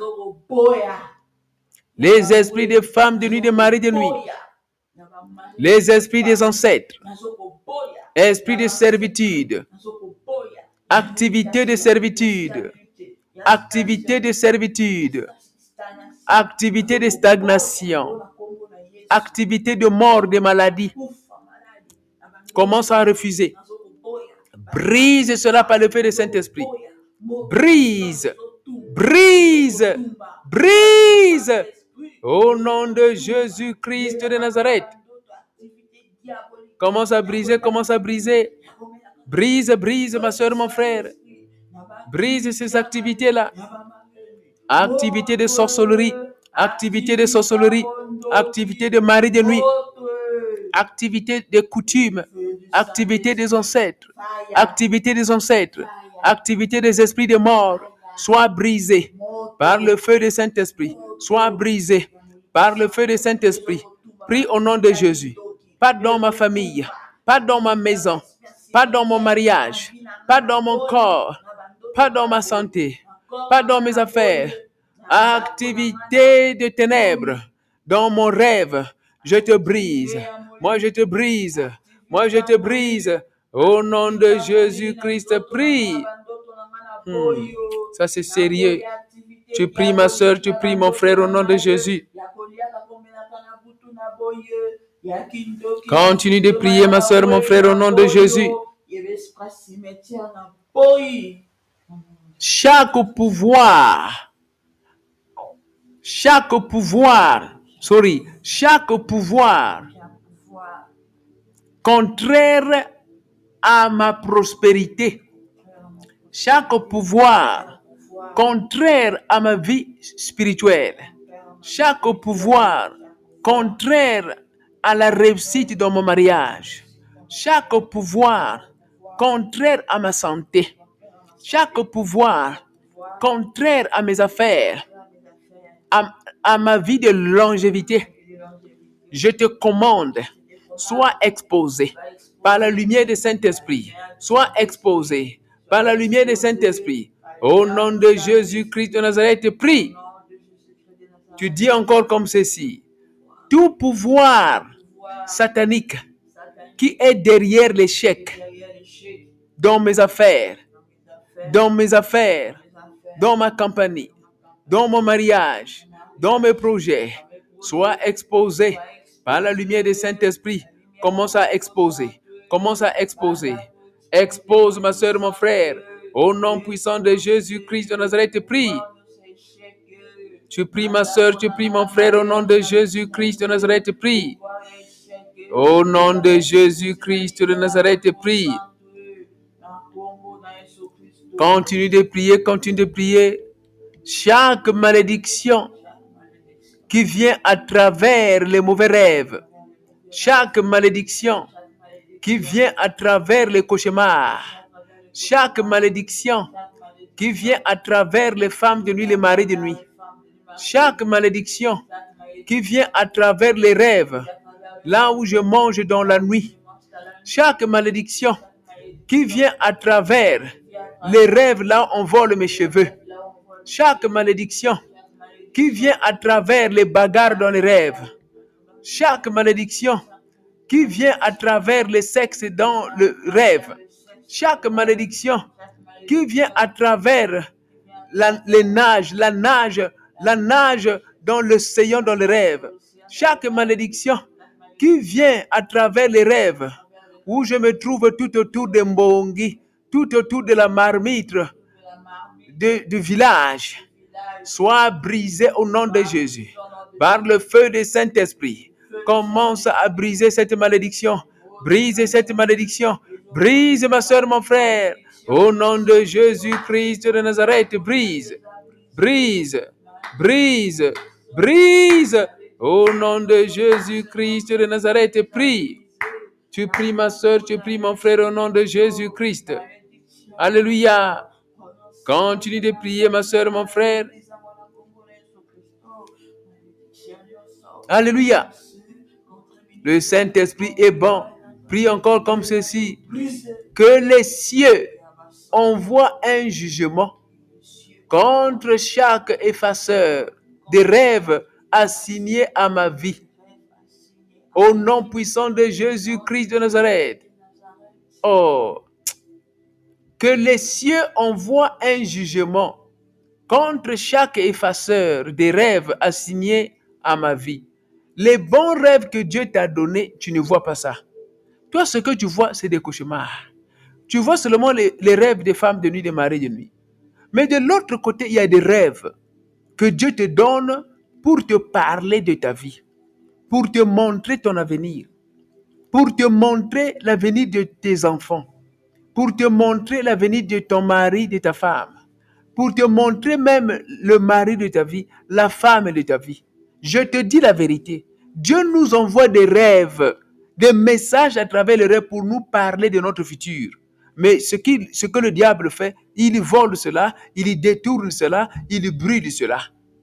les esprits des femmes de nuit, des maris de nuit, les esprits des ancêtres, esprits de servitude, activité de servitude, activité de servitude, activité de stagnation, activité de mort, de maladie. Commence à refuser. Brise cela par le feu du Saint-Esprit. Brise, brise, brise. Au nom de Jésus-Christ de Nazareth. Commence à briser, commence à briser. Brise, brise, ma soeur, mon frère. Brise ces activités-là. Activité de sorcellerie, activité de sorcellerie, activité de mari de nuit, activité de coutumes, activité des ancêtres, activité des ancêtres, activité des esprits de mort, soit brisée par le feu du Saint-Esprit, soit brisée par le feu du Saint-Esprit. Prie au nom de Jésus. Pas dans ma famille, pas dans ma maison, pas dans mon mariage, pas dans mon corps, pas dans ma santé, pas dans mes affaires. Activité de ténèbres dans mon rêve, je te brise. Moi, je te brise. Moi, je te brise. Au nom de Jésus-Christ, prie. Ça, c'est sérieux. Tu pries, ma soeur, tu pries, mon frère, au nom de Jésus. Continue de prier, ma soeur, mon frère, au nom de Jésus. Chaque pouvoir contraire à ma prospérité, chaque pouvoir contraire à ma vie spirituelle, chaque pouvoir contraire à la réussite dans mon mariage, chaque pouvoir contraire à ma santé, chaque pouvoir contraire à mes affaires, à ma vie de longévité, je te commande, sois exposé par la lumière du Saint-Esprit, sois exposé par la lumière du Saint-Esprit. Au nom de Jésus-Christ de Nazareth, prie. Tu dis encore comme ceci: tout pouvoir satanique qui est derrière l'échec dans mes affaires, dans ma compagnie, dans mon mariage, dans mes projets, sois exposé par la lumière du Saint-Esprit. Commence à exposer. Expose, ma soeur, mon frère. Au nom puissant de Jésus-Christ de Nazareth, prie. Tu pries, ma soeur, tu pries, mon frère, au nom de Jésus-Christ de Nazareth, prie. Au nom de Jésus-Christ de Nazareth, prie. Continue de prier. Chaque malédiction qui vient à travers les mauvais rêves, chaque malédiction qui vient à travers les cauchemars, chaque malédiction qui vient à travers les femmes de nuit, les maris de nuit, chaque malédiction qui vient à travers les rêves, là où je mange dans la nuit, chaque malédiction qui vient à travers les rêves, là où on vole mes cheveux, chaque malédiction qui vient à travers les bagarres dans les rêves, chaque malédiction qui vient à travers le sexe dans le rêve. Chaque malédiction qui vient à travers la nage dans l'océan, dans le rêve. Chaque malédiction qui vient à travers les rêves, où je me trouve tout autour de Mbongi, tout autour de la marmite du village, soit brisée au nom de Jésus. Par le feu du Saint-Esprit, commence à briser cette malédiction. Brise cette malédiction. Brise, ma soeur, mon frère. Au nom de Jésus-Christ de Nazareth, brise. Brise. Brise. Brise. Au nom de Jésus-Christ de Nazareth, prie. Tu pries, ma soeur, tu pries, mon frère, au nom de Jésus-Christ. Alléluia. Continue de prier, ma soeur, mon frère. Alléluia. Le Saint-Esprit est bon. Prie encore comme ceci. Que les cieux envoient un jugement contre chaque effaceur des rêves assignés à ma vie. Au nom puissant de Jésus-Christ de Nazareth. Oh, que les cieux envoient un jugement contre chaque effaceur des rêves assignés à ma vie. Les bons rêves que Dieu t'a donnés, tu ne vois pas ça. Toi, ce que tu vois, c'est des cauchemars. Tu vois seulement les rêves des femmes de nuit, des maris de nuit. Mais de l'autre côté, il y a des rêves que Dieu te donne pour te parler de ta vie, pour te montrer ton avenir, pour te montrer l'avenir de tes enfants, pour te montrer l'avenir de ton mari, de ta femme, pour te montrer même le mari de ta vie, la femme de ta vie. Je te dis la vérité. Dieu nous envoie des rêves, des messages à travers les rêves pour nous parler de notre futur. Mais ce que le diable fait, il vole cela, il détourne cela, il brûle cela.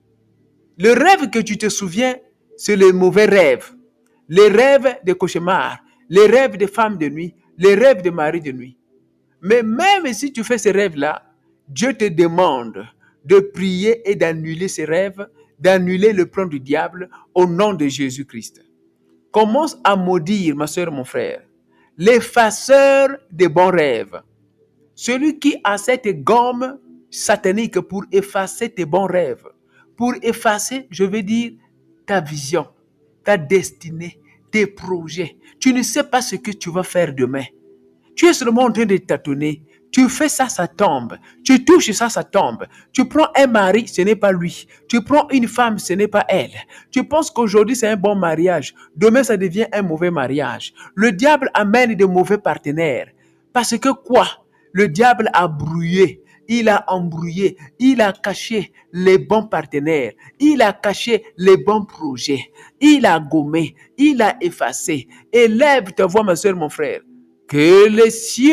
Le rêve que tu te souviens, c'est les mauvais rêves. Les rêves des cauchemars, les rêves des femmes de nuit, les rêves des maris de nuit. Mais même si tu fais ces rêves-là, Dieu te demande de prier et d'annuler ces rêves, d'annuler le plan du diable au nom de Jésus-Christ. Commence à maudire, ma soeur, mon frère, l'effaceur des bons rêves. Celui qui a cette gomme satanique pour effacer tes bons rêves, pour effacer, je veux dire, ta vision, ta destinée, tes projets. Tu ne sais pas ce que tu vas faire demain. Tu es seulement en train de tâtonner. Tu fais ça, ça tombe. Tu touches ça, ça tombe. Tu prends un mari, ce n'est pas lui. Tu prends une femme, ce n'est pas elle. Tu penses qu'aujourd'hui, c'est un bon mariage. Demain, ça devient un mauvais mariage. Le diable amène de mauvais partenaires. Parce que quoi? Le diable a brouillé. Il a embrouillé, il a caché les bons partenaires, il a caché les bons projets, il a gommé, il a effacé. Élève ta voix, ma soeur, mon frère. Que les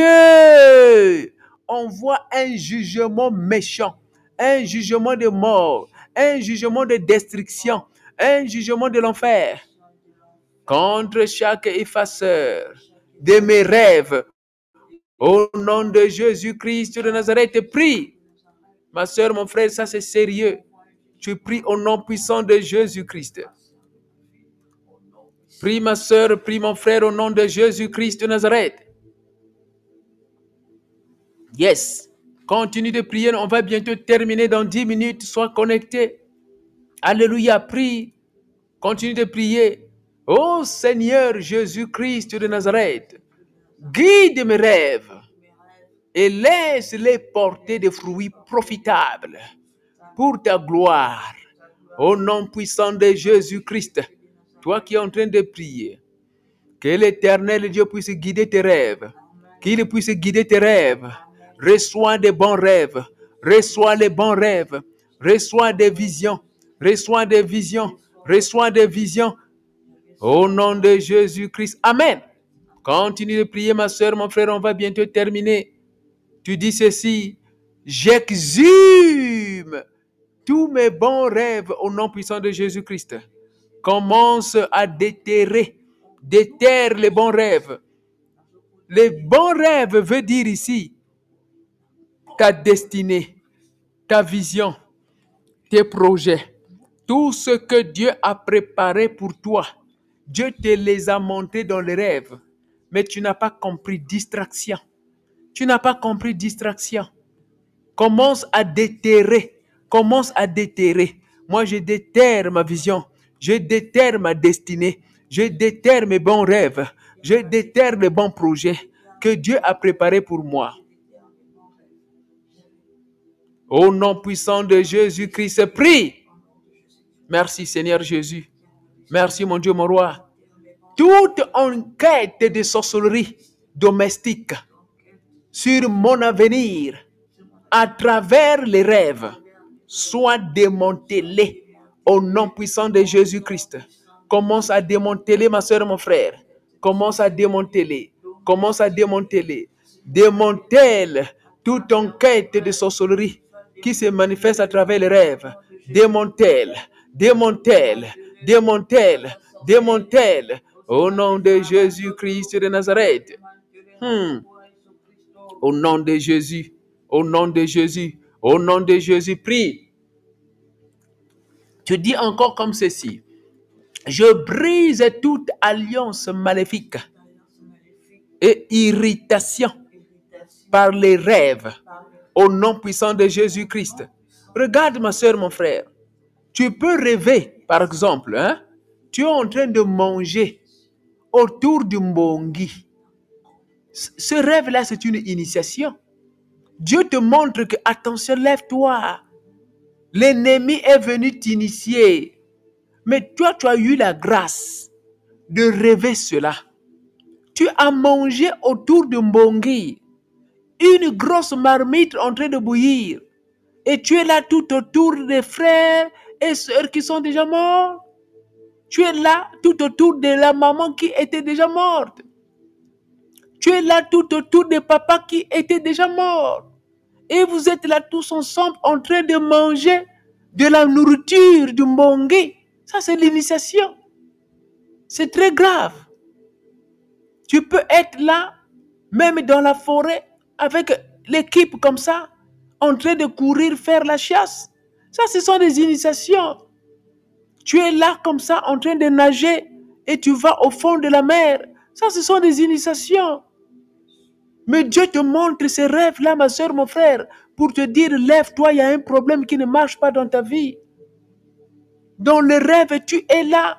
cieux envoient un jugement méchant, un jugement de mort, un jugement de destruction, un jugement de l'enfer contre chaque effaceur de mes rêves. Au nom de Jésus-Christ de Nazareth, prie. Ma soeur, mon frère, ça c'est sérieux. Tu pries au nom puissant de Jésus-Christ. Prie ma soeur, prie mon frère au nom de Jésus-Christ de Nazareth. Yes. Continue de prier. On va bientôt terminer dans 10 minutes. Sois connecté. Alléluia. Prie. Continue de prier. Oh Seigneur Jésus-Christ de Nazareth, guide mes rêves et laisse-les porter des fruits profitables pour ta gloire. Au nom puissant de Jésus-Christ, toi qui es en train de prier, que l'Éternel Dieu puisse guider tes rêves, qu'il puisse guider tes rêves. Reçois des bons rêves, reçois les bons rêves, reçois des visions, reçois des visions, reçois des visions. Au nom de Jésus-Christ. Amen. Continue de prier, ma soeur, mon frère, on va bientôt terminer. Tu dis ceci: j'exhume tous mes bons rêves au nom puissant de Jésus-Christ. Commence à déterre les bons rêves. Les bons rêves veut dire ici ta destinée, ta vision, tes projets, tout ce que Dieu a préparé pour toi. Dieu te les a montrés dans les rêves. Mais tu n'as pas compris. Distraction. Tu n'as pas compris distraction. Commence à déterrer. Commence à déterrer. Moi, je déterre ma vision. Je déterre ma destinée. Je déterre mes bons rêves. Je déterre les bons projets que Dieu a préparés pour moi. Au nom puissant de Jésus-Christ, prie. Merci Seigneur Jésus. Merci mon Dieu, mon roi. Toute enquête de sorcellerie domestique sur mon avenir à travers les rêves soit démantelée au nom puissant de Jésus-Christ. Commence à démanteler, ma soeur, mon frère. Commence à démanteler. Commence à démanteler. Démantèle toute enquête de sorcellerie qui se manifeste à travers les rêves. Démantèle. Démantèle. Démantèle. Démantèle. Au nom de Jésus-Christ de Nazareth. Au nom de Jésus. Au nom de Jésus. Au nom de Jésus, prie. Tu dis encore comme ceci. Je brise toute alliance maléfique et irritation par les rêves au nom puissant de Jésus-Christ. Regarde ma soeur, mon frère. Tu peux rêver, par exemple, tu es en train de manger autour du mbongi. Ce rêve-là, c'est une initiation. Dieu te montre que, attention, lève-toi. L'ennemi est venu t'initier. Mais toi, tu as eu la grâce de rêver cela. Tu as mangé autour de mbongi, une grosse marmite en train de bouillir. Et tu es là tout autour des frères et sœurs qui sont déjà morts. Tu es là tout autour de la maman qui était déjà morte. Tu es là tout autour des papas qui étaient déjà morts. Et vous êtes là tous ensemble en train de manger de la nourriture, du mbongi. Ça, c'est l'initiation. C'est très grave. Tu peux être là, même dans la forêt, avec l'équipe comme ça, en train de courir, faire la chasse. Ça, ce sont des initiations. Tu es là comme ça, en train de nager, et tu vas au fond de la mer. Ça, ce sont des initiations. Mais Dieu te montre ces rêves-là, ma soeur, mon frère, pour te dire, lève-toi, il y a un problème qui ne marche pas dans ta vie. Dans le rêve, tu es là.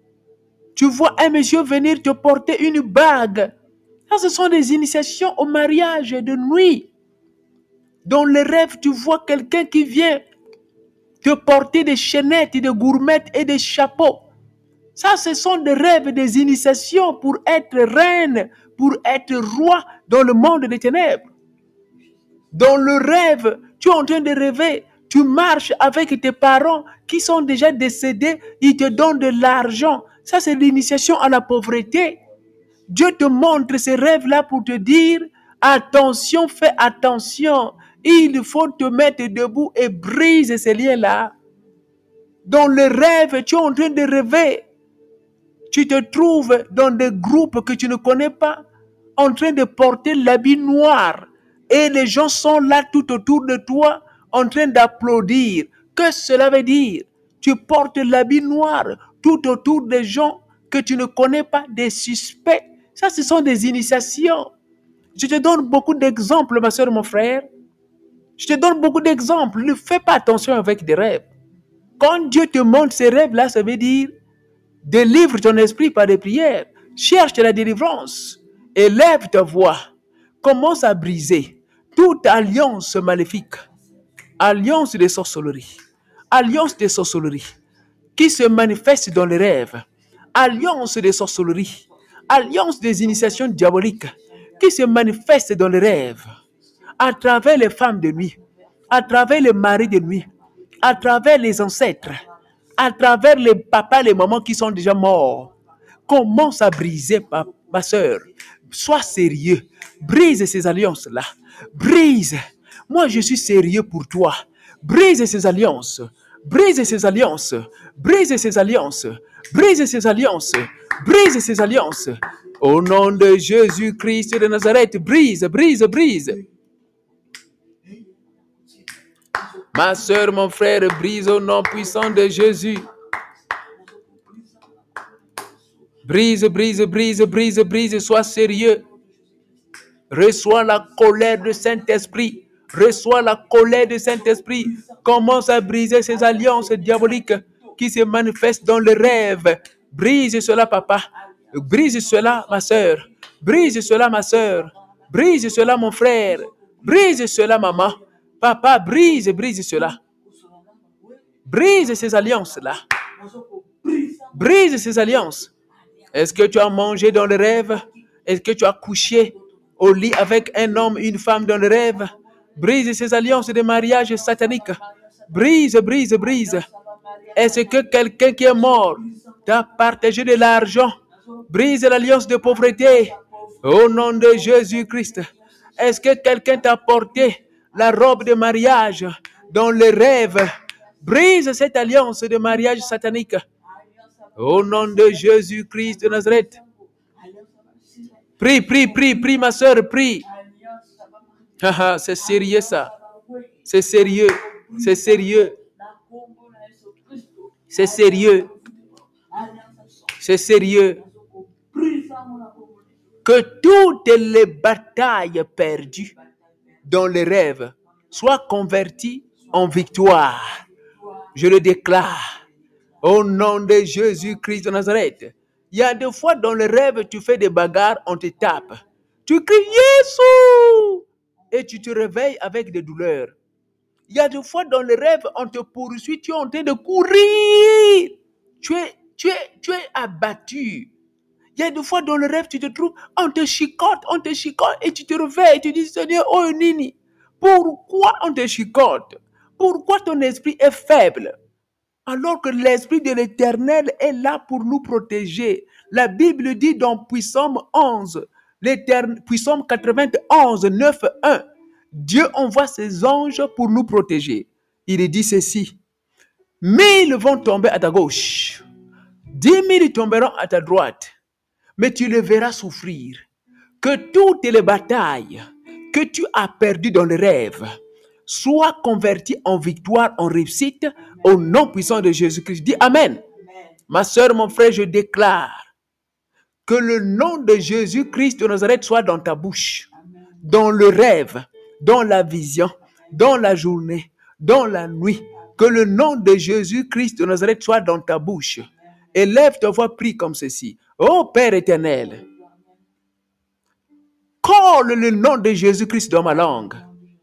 Tu vois un monsieur venir te porter une bague. Ça, ce sont des initiations au mariage de nuit. Dans le rêve, tu vois quelqu'un qui vient te porter des chaînettes, des gourmettes et des chapeaux. Ça, ce sont des rêves, des initiations pour être reine, pour être roi dans le monde des ténèbres. Dans le rêve, tu es en train de rêver. Tu marches avec tes parents qui sont déjà décédés. Ils te donnent de l'argent. Ça, c'est l'initiation à la pauvreté. Dieu te montre ces rêves-là pour te dire, attention, fais attention. Il faut te mettre debout et brise ces liens-là. Dans le rêve, tu es en train de rêver. Tu te trouves dans des groupes que tu ne connais pas, en train de porter l'habit noir. Et les gens sont là tout autour de toi, en train d'applaudir. Que cela veut dire? Tu portes l'habit noir tout autour des gens que tu ne connais pas, des suspects. Ça, ce sont des initiations. Je te donne beaucoup d'exemples, ma soeur, mon frère. Je te donne beaucoup d'exemples. Ne fais pas attention avec des rêves. Quand Dieu te montre ces rêves-là, ça veut dire délivre ton esprit par des prières. Cherche la délivrance. Élève ta voix. Commence à briser toute alliance maléfique. Alliance de sorcellerie. Alliance de sorcellerie qui se manifeste dans les rêves. Alliance de sorcellerie. Alliance des initiations diaboliques qui se manifeste dans les rêves. À travers les femmes de nuit. À travers les maris de nuit. À travers les ancêtres. À travers les papas, les mamans qui sont déjà morts. Commence à briser, ma soeur. Sois sérieux. Brise ces alliances-là. Brise. Moi, je suis sérieux pour toi. Brise ces alliances. Brise ces alliances. Brise ces alliances. Brise ces alliances. Brise ces alliances. Au nom de Jésus-Christ de Nazareth, brise, brise, brise. Ma soeur, mon frère, brise au nom puissant de Jésus. Brise, brise, brise, brise, brise. Sois sérieux. Reçois la colère du Saint-Esprit. Reçois la colère du Saint-Esprit. Commence à briser ces alliances diaboliques qui se manifestent dans le rêve. Brise cela, papa. Brise cela, ma soeur. Brise cela, ma soeur. Brise cela, mon frère. Brise cela, maman. Papa, brise, brise cela. Brise ces alliances-là. Brise ces alliances. Est-ce que tu as mangé dans le rêve? Est-ce que tu as couché au lit avec un homme, une femme dans le rêve? Brise ces alliances de mariage satanique. Brise, brise, brise. Est-ce que quelqu'un qui est mort t'a partagé de l'argent? Brise l'alliance de pauvreté. Au nom de Jésus-Christ. Est-ce que quelqu'un t'a porté la robe de mariage dans le rêve? Brise cette alliance de mariage satanique. Au nom de Jésus-Christ de Nazareth. Prie, prie, prie, prie, ma soeur, prie. C'est sérieux ça. C'est sérieux. C'est sérieux. C'est sérieux. C'est sérieux. Que toutes les batailles perdues dans les rêves soient converties en victoire. Je le déclare. Au nom de Jésus-Christ de Nazareth. Il y a des fois dans le rêve, tu fais des bagarres, on te tape. Tu cries Jésus et tu te réveilles avec des douleurs. Il y a des fois dans le rêve, on te poursuit, tu es en train de courir. Tu es abattu. Il y a des fois dans le rêve, tu te trouves, on te chicote et tu te réveilles et tu dis Seigneur, oh Nini, pourquoi on te chicote? Pourquoi ton esprit est faible? Alors que l'Esprit de l'Éternel est là pour nous protéger. La Bible dit dans Psaume 11, Psaume 91, 9, 1, Dieu envoie ses anges pour nous protéger. Il dit ceci, 1000 vont tomber à ta gauche, 10 000 tomberont à ta droite, mais tu les verras souffrir. Que toutes les batailles que tu as perdues dans le rêve soient converties en victoire, en réussite, au nom puissant de Jésus-Christ. Dis Amen. Ma soeur, mon frère, je déclare que le nom de Jésus-Christ de Nazareth soit dans ta bouche, dans le rêve, dans la vision, dans la journée, dans la nuit. Que le nom de Jésus-Christ de Nazareth soit dans ta bouche. Élève ta voix, prie comme ceci. Ô Père éternel, colle le nom de Jésus-Christ dans ma langue.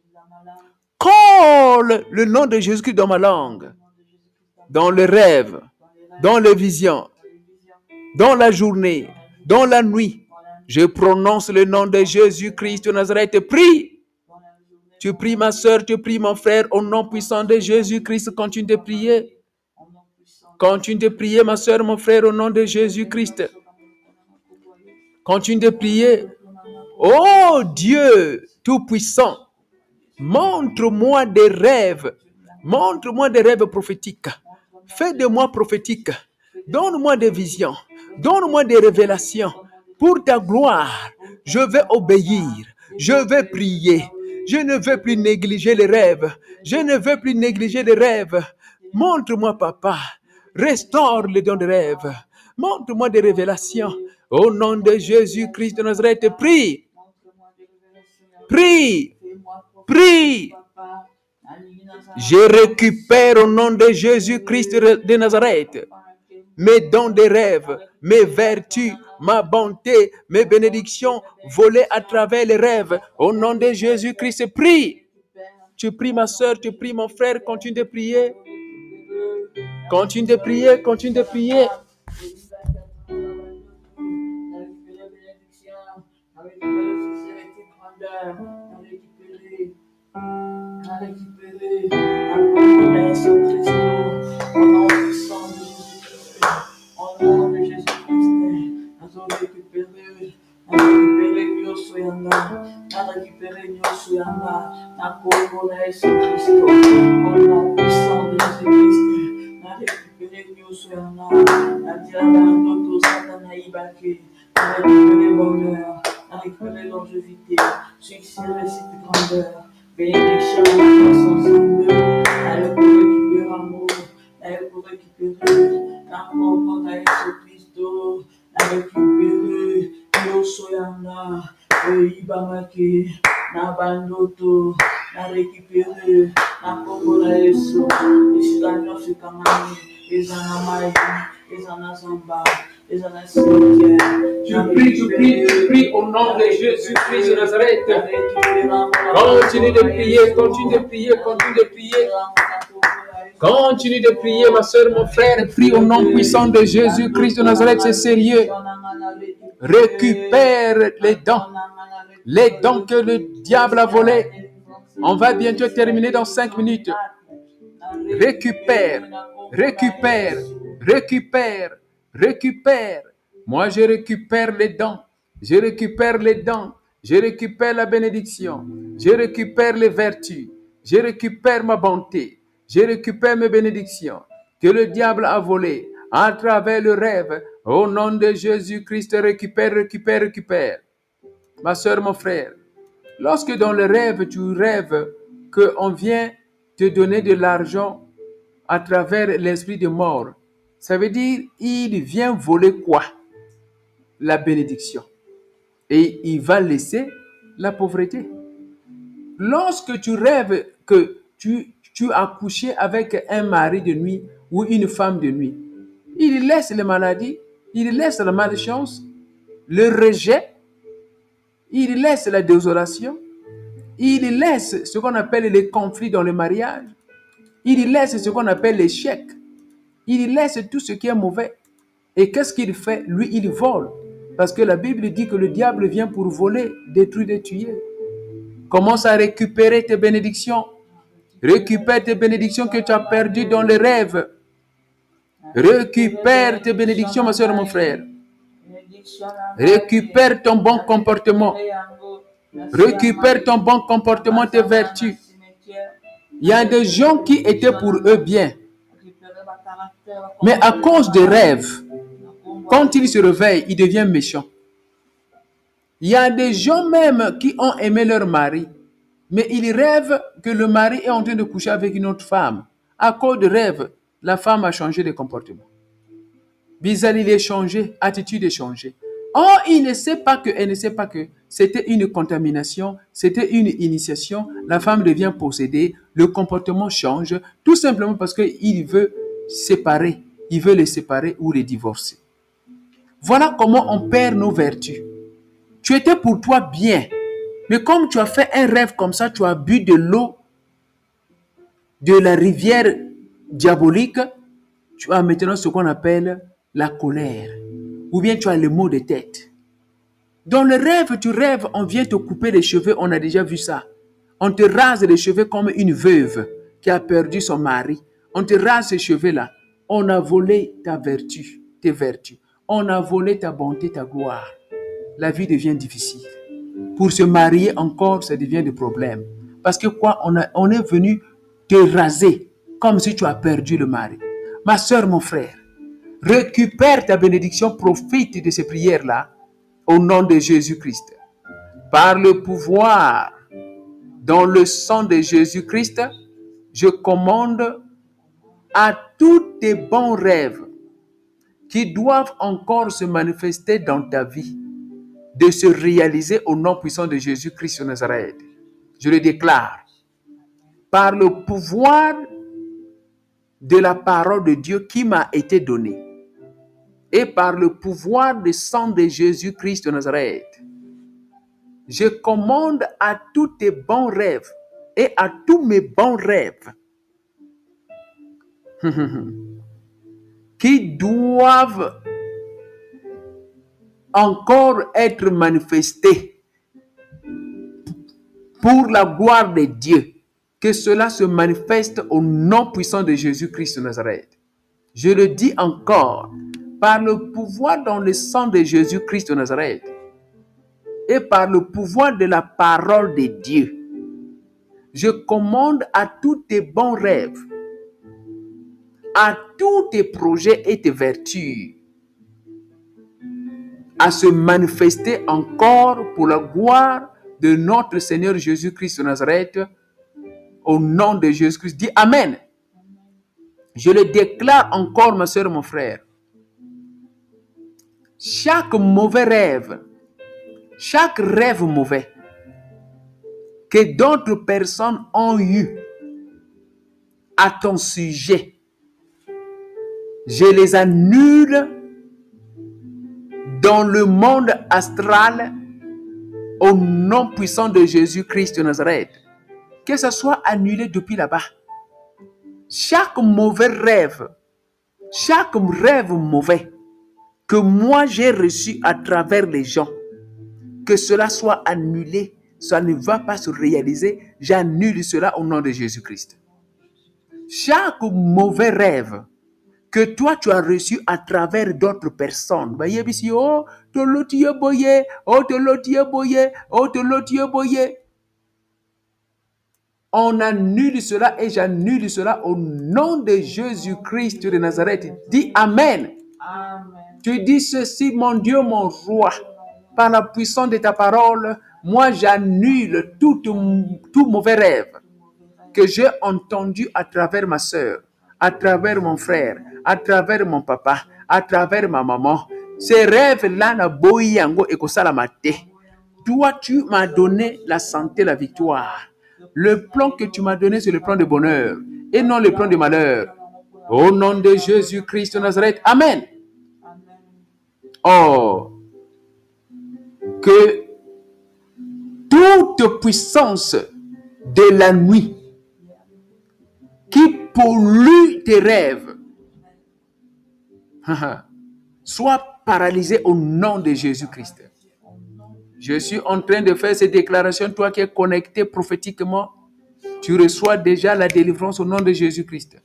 Colle le nom de Jésus-Christ dans ma langue. Dans le rêve, dans les visions, dans la journée, dans la nuit. Je prononce le nom de Jésus-Christ de Nazareth. Prie. Tu pries ma soeur, tu pries mon frère, au nom puissant de Jésus-Christ. Continue de prier. Continue de prier ma soeur, mon frère, au nom de Jésus-Christ. Continue de prier. Oh Dieu Tout-Puissant, montre-moi des rêves. Montre-moi des rêves prophétiques. Fais de moi prophétique. Donne-moi des visions. Donne-moi des révélations. Pour ta gloire, je vais obéir. Je vais prier. Je ne veux plus négliger les rêves. Je ne veux plus négliger les rêves. Montre-moi, papa. Restaure les dons de rêve. Montre-moi des révélations. Au nom de Jésus-Christ de Nazareth, prie. Prie. Prie. Je récupère au nom de Jésus-Christ de Nazareth mes dons de rêve, mes vertus, ma bonté, mes bénédictions volées à travers les rêves. Au nom de Jésus-Christ, prie. Tu pries ma soeur, tu pries mon frère, continue de prier. Continue de prier, continue de prier. À récupérer la promesse au Christ, au nom puissant de Jésus-Christ, au nom de Jésus-Christ, à récupérer Nyosoyanga, à récupérer Nyosoyanga, à promesse au Christ, au nom puissant de Jésus-Christ, à récupérer Nyosoyanga, à dire à notre Satan Ibaki, à récupérer bonheur, à récupérer longévité, succès, réussite, grandeur. Bénédiction, puissance en Dieu, elle pour récupérer l'amour, elle pour récupérer la propre de Jésus-Christ, Tu pries au nom de Jésus-Christ de Nazareth. Continue de prier, continue de prier, continue de prier. Continue de prier, ma soeur, mon frère. Prie au nom puissant de Jésus-Christ de Nazareth. C'est sérieux. Récupère les dons que le diable a volés. On va bientôt terminer dans 5 minutes. Récupère, récupère, récupère, récupère. Moi, je récupère les dons. Je récupère les dons. Je récupère la bénédiction. Je récupère les vertus. Je récupère ma bonté. Je récupère mes bénédictions que le diable a volées à travers le rêve. Au nom de Jésus-Christ, récupère, récupère, récupère. Ma soeur, mon frère, lorsque dans le rêve, tu rêves qu'on vient te donner de l'argent à travers l'esprit de mort, ça veut dire il vient voler quoi? La bénédiction. Et il va laisser la pauvreté. Lorsque tu rêves que tu as couché avec un mari de nuit ou une femme de nuit, il laisse les maladies, il laisse la malchance, le rejet, il laisse la désolation, il laisse ce qu'on appelle les conflits dans le mariage, il laisse ce qu'on appelle l'échec, il laisse tout ce qui est mauvais. Et qu'est-ce qu'il fait? Lui, il vole. Parce que la Bible dit que le diable vient pour voler, détruire et tuer. Commence à récupérer tes bénédictions. Récupère tes bénédictions que tu as perdues dans les rêves. Récupère tes bénédictions, ma soeur, mon frère. Récupère ton bon comportement. Récupère ton bon comportement, tes vertus. Il y a des gens qui étaient pour eux bien. Mais à cause des rêves, quand ils se réveillent, ils deviennent méchants. Il y a des gens même qui ont aimé leur mari, mais ils rêvent que le mari est en train de coucher avec une autre femme. À cause de rêve, la femme a changé de comportement. Bizarre, il est changé, attitude est changée. Oh, elle ne sait pas que c'était une contamination, c'était une initiation. La femme devient possédée, le comportement change, tout simplement parce qu'il veut séparer, il veut les séparer ou les divorcer. Voilà comment on perd nos vertus. Tu étais pour toi bien, mais comme tu as fait un rêve comme ça, tu as bu de l'eau de la rivière diabolique, tu as maintenant ce qu'on appelle la colère. Ou bien tu as le maux de tête. Dans le rêve, tu rêves, on vient te couper les cheveux, on a déjà vu ça. On te rase les cheveux comme une veuve qui a perdu son mari. On te rase ces cheveux-là. On a volé ta vertu, tes vertus. On a volé ta bonté, ta gloire. La vie devient difficile. Pour se marier encore, ça devient des problèmes. Parce que quoi, on est venu te raser comme si tu as perdu le mari. Ma soeur, mon frère, récupère ta bénédiction, profite de ces prières-là au nom de Jésus-Christ. Par le pouvoir dans le sang de Jésus-Christ, je commande à tous tes bons rêves qui doivent encore se manifester dans ta vie, de se réaliser au nom puissant de Jésus-Christ de Nazareth. Je le déclare. Par le pouvoir de la parole de Dieu qui m'a été donnée et par le pouvoir du sang de Jésus-Christ de Nazareth, je commande à tous tes bons rêves et à tous mes bons rêves qui doivent encore être manifestés pour la gloire de Dieu, que cela se manifeste au nom puissant de Jésus-Christ de Nazareth. Je le dis encore, par le pouvoir dans le sang de Jésus-Christ de Nazareth et par le pouvoir de la parole de Dieu, je commande à tous tes bons rêves, à tous tes projets et tes vertus à se manifester encore pour la gloire de notre Seigneur Jésus-Christ de Nazareth, au nom de Jésus-Christ. Dis Amen. Je le déclare encore, ma soeur, mon frère. chaque mauvais rêve, chaque rêve mauvais que d'autres personnes ont eu à ton sujet, je les annule dans le monde astral au nom puissant de Jésus-Christ de Nazareth. Que ce soit annulé depuis là-bas. Chaque mauvais rêve, chaque rêve mauvais que moi j'ai reçu à travers les gens, que cela soit annulé, ça ne va pas se réaliser, j'annule cela au nom de Jésus-Christ. Chaque mauvais rêve que toi tu as reçu à travers d'autres personnes, on annule cela et j'annule cela au nom de Jésus-Christ de Nazareth. Dis Amen. Amen. Tu dis ceci, mon Dieu, mon roi, par la puissance de ta parole, moi j'annule tout mauvais rêve que j'ai entendu à travers ma soeur, à travers mon frère, à travers mon papa, à travers ma maman. Ces rêves-là, na boyi yango et kosalamate. Toi, tu m'as donné la santé, la victoire. Le plan que tu m'as donné, c'est le plan de bonheur et non le plan de malheur. Au nom de Jésus-Christ de Nazareth. Amen. Oh, que toute puissance de la nuit qui pollue tes rêves soit paralysée au nom de Jésus-Christ. Je suis en train de faire ces déclarations. Toi qui es connecté prophétiquement, tu reçois déjà la délivrance au nom de Jésus-Christ.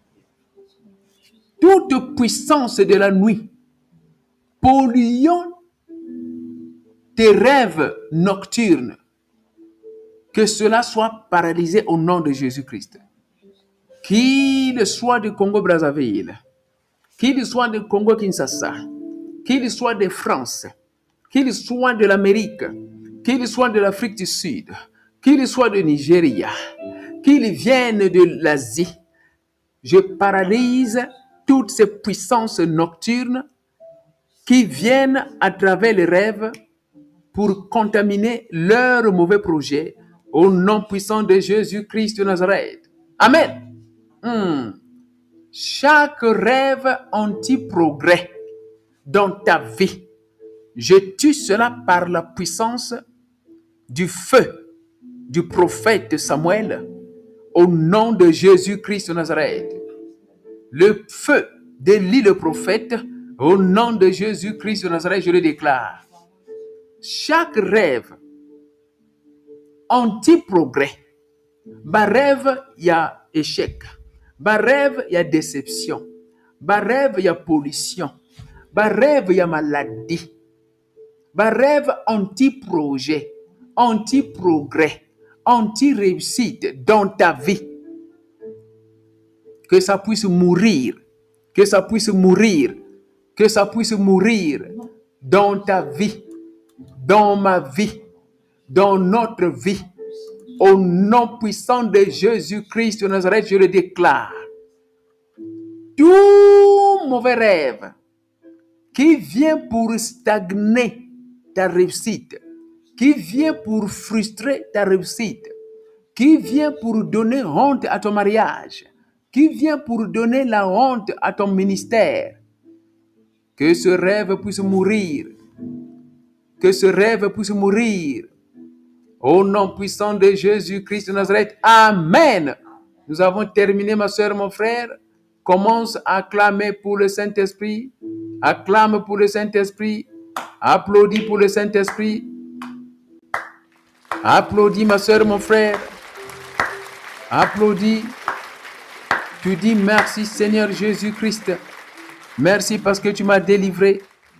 Toute puissance de la nuit polluant tes rêves nocturnes, que cela soit paralysé au nom de Jésus-Christ. Qu'il soit du Congo-Brazzaville, qu'il soit du Congo-Kinshasa, qu'il soit de France, qu'il soit de l'Amérique, qu'il soit de l'Afrique du Sud, qu'il soit de Nigeria, qu'il vienne de l'Asie, je paralyse toutes ces puissances nocturnes qui viennent à travers les rêves pour contaminer leurs mauvais projets au nom puissant de Jésus-Christ de Nazareth. Amen. Chaque rêve anti-progrès dans ta vie, je tue cela par la puissance du feu du prophète Samuel au nom de Jésus-Christ de Nazareth. Le feu d'Élie le prophète au nom de Jésus-Christ de Nazareth, je le déclare. Chaque rêve anti-progrès, bah rêve, il y a échec. Bah rêve, il y a déception. Bah rêve, il y a pollution. Bah rêve, il y a maladie. Bah rêve anti-projet, anti-progrès, anti-réussite dans ta vie. Que ça puisse mourir. Que ça puisse mourir. Que ça puisse mourir dans ta vie, dans ma vie, dans notre vie. Au nom puissant de Jésus-Christ de Nazareth, je le déclare. Tout mauvais rêve qui vient pour stagner ta réussite, qui vient pour frustrer ta réussite, qui vient pour donner honte à ton mariage, qui vient pour donner la honte à ton ministère, que ce rêve puisse mourir, que ce rêve puisse mourir. Au nom puissant de Jésus-Christ de Nazareth. Amen. Nous avons terminé, ma soeur, mon frère. Commence à acclamer pour le Saint-Esprit. Acclame pour le Saint-Esprit. Applaudis pour le Saint-Esprit. Applaudis, ma soeur, mon frère. Applaudis. Tu dis merci, Seigneur Jésus-Christ. Merci parce que tu m'as délivré.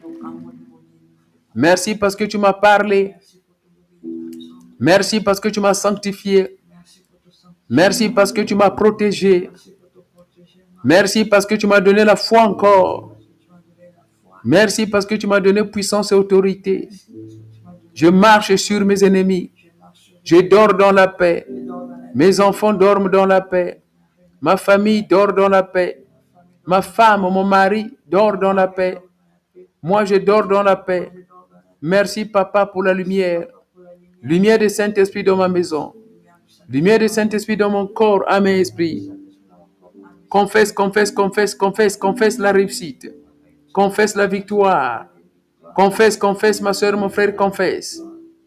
Merci parce que tu m'as parlé. Merci parce que tu m'as sanctifié. Merci parce que tu m'as protégé. Merci parce que tu m'as donné la foi encore. Merci parce que tu m'as donné puissance et autorité. Je marche sur mes ennemis. Je dors dans la paix. Mes enfants dorment dans la paix. Ma famille dort dans la paix. Ma femme, mon mari dort dans la paix. Moi, je dors dans la paix. Merci, Papa, pour la lumière. Lumière du Saint-Esprit dans ma maison. Lumière du Saint-Esprit dans mon corps, âme et esprit. Confesse, confesse, confesse, confesse, confesse la réussite. Confesse la victoire. Confesse, confesse, ma soeur, mon frère, confesse.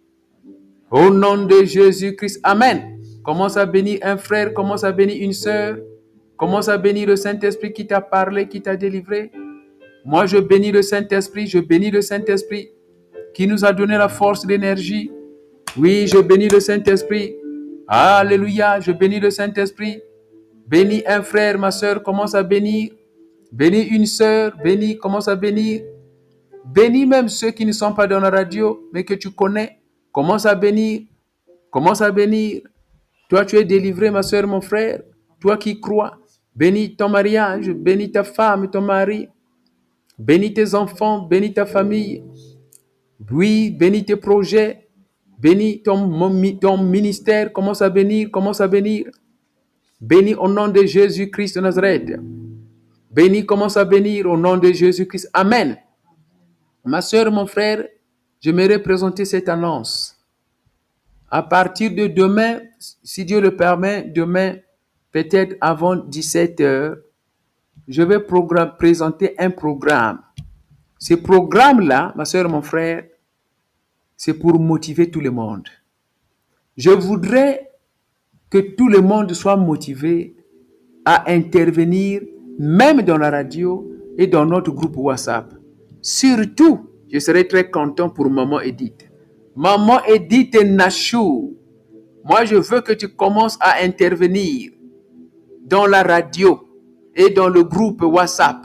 Au nom de Jésus-Christ. Amen. Commence à bénir un frère, commence à bénir une sœur. Commence à bénir le Saint-Esprit qui t'a parlé, qui t'a délivré. Moi, je bénis le Saint-Esprit, je bénis le Saint-Esprit qui nous a donné la force, l'énergie. Oui, je bénis le Saint-Esprit. Alléluia, je bénis le Saint-Esprit. Bénis un frère, ma soeur, commence à bénir. Bénis une sœur, bénis, commence à bénir. Bénis même ceux qui ne sont pas dans la radio, mais que tu connais. Commence à bénir. Commence à bénir. Toi, tu es délivré, ma soeur, mon frère. Toi qui crois. Bénis ton mariage, bénis ta femme, ton mari. Bénis tes enfants, bénis ta famille. Oui, bénis tes projets. Bénis ton ministère. Commence à bénir, commence à bénir. Bénis au nom de Jésus-Christ de Nazareth. Bénis, commence à bénir au nom de Jésus-Christ. Amen. Ma soeur, mon frère, j'aimerais présenter cette annonce. À partir de demain, si Dieu le permet, demain, peut-être avant 17 heures, je vais présenter un programme. Ce programme-là, ma soeur, mon frère, c'est pour motiver tout le monde. Je voudrais que tout le monde soit motivé à intervenir, même dans la radio et dans notre groupe WhatsApp. Surtout, je serai très content pour Maman Edith. Maman Edith Nachou, moi je veux que tu commences à intervenir dans la radio et dans le groupe WhatsApp.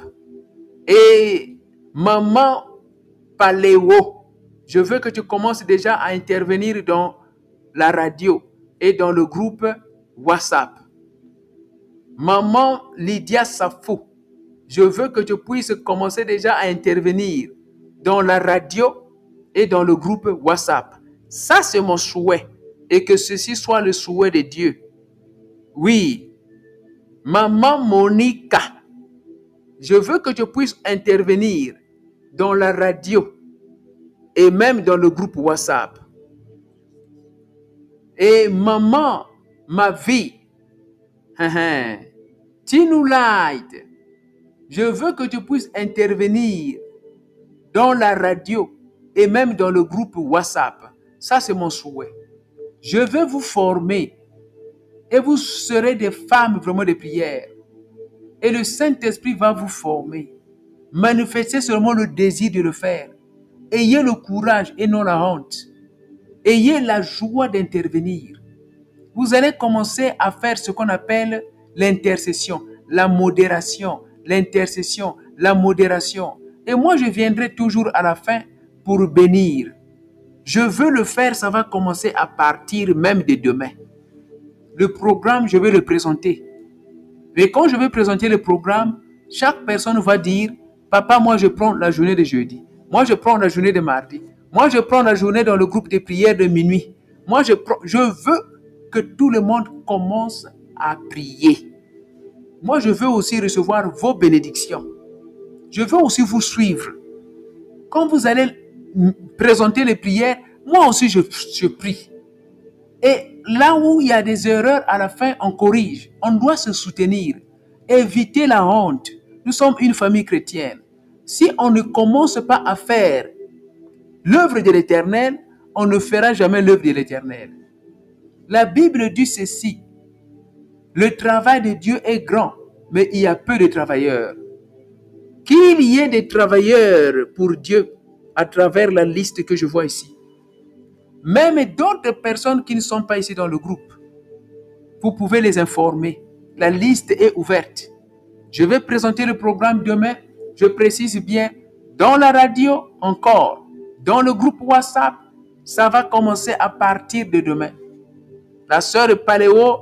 Et Maman Paléo, je veux que tu commences déjà à intervenir dans la radio et dans le groupe WhatsApp. Maman Lydia Safou, je veux que tu puisses commencer déjà à intervenir dans la radio et dans le groupe WhatsApp. Ça, c'est mon souhait. Et que ceci soit le souhait de Dieu. Oui. Maman Monica, je veux que tu puisses intervenir dans la radio et même dans le groupe WhatsApp. Et maman, ma vie, Tinou Light, je veux que tu puisses intervenir dans la radio et même dans le groupe WhatsApp. Ça, c'est mon souhait. Je vais vous former et vous serez des femmes vraiment de prière. Et le Saint-Esprit va vous former. Manifestez seulement le désir de le faire. Ayez le courage et non la honte. Ayez la joie d'intervenir. Vous allez commencer à faire ce qu'on appelle l'intercession, la modération, l'intercession, la modération. Et moi, je viendrai toujours à la fin pour bénir. Je veux le faire, ça va commencer à partir même de demain. Le programme, je vais le présenter. Mais quand je vais présenter le programme, chaque personne va dire, papa, moi je prends la journée de jeudi. Moi je prends la journée de mardi. Moi je prends la journée dans le groupe de prière de minuit. Moi je veux que tout le monde commence à prier. Moi je veux aussi recevoir vos bénédictions. Je veux aussi vous suivre. Quand vous allez présenter les prières, moi aussi je prie. Et là où il y a des erreurs, à la fin, on corrige. On doit se soutenir. Éviter la honte. Nous sommes une famille chrétienne. Si on ne commence pas à faire l'œuvre de l'Éternel, on ne fera jamais l'œuvre de l'Éternel. La Bible dit ceci. Le travail de Dieu est grand, mais il y a peu de travailleurs. Qu'il y ait des travailleurs pour Dieu à travers la liste que je vois ici. Même d'autres personnes qui ne sont pas ici dans le groupe, vous pouvez les informer. La liste est ouverte. Je vais présenter le programme demain. Je précise bien, dans la radio encore, dans le groupe WhatsApp, ça va commencer à partir de demain. La sœur Paléo,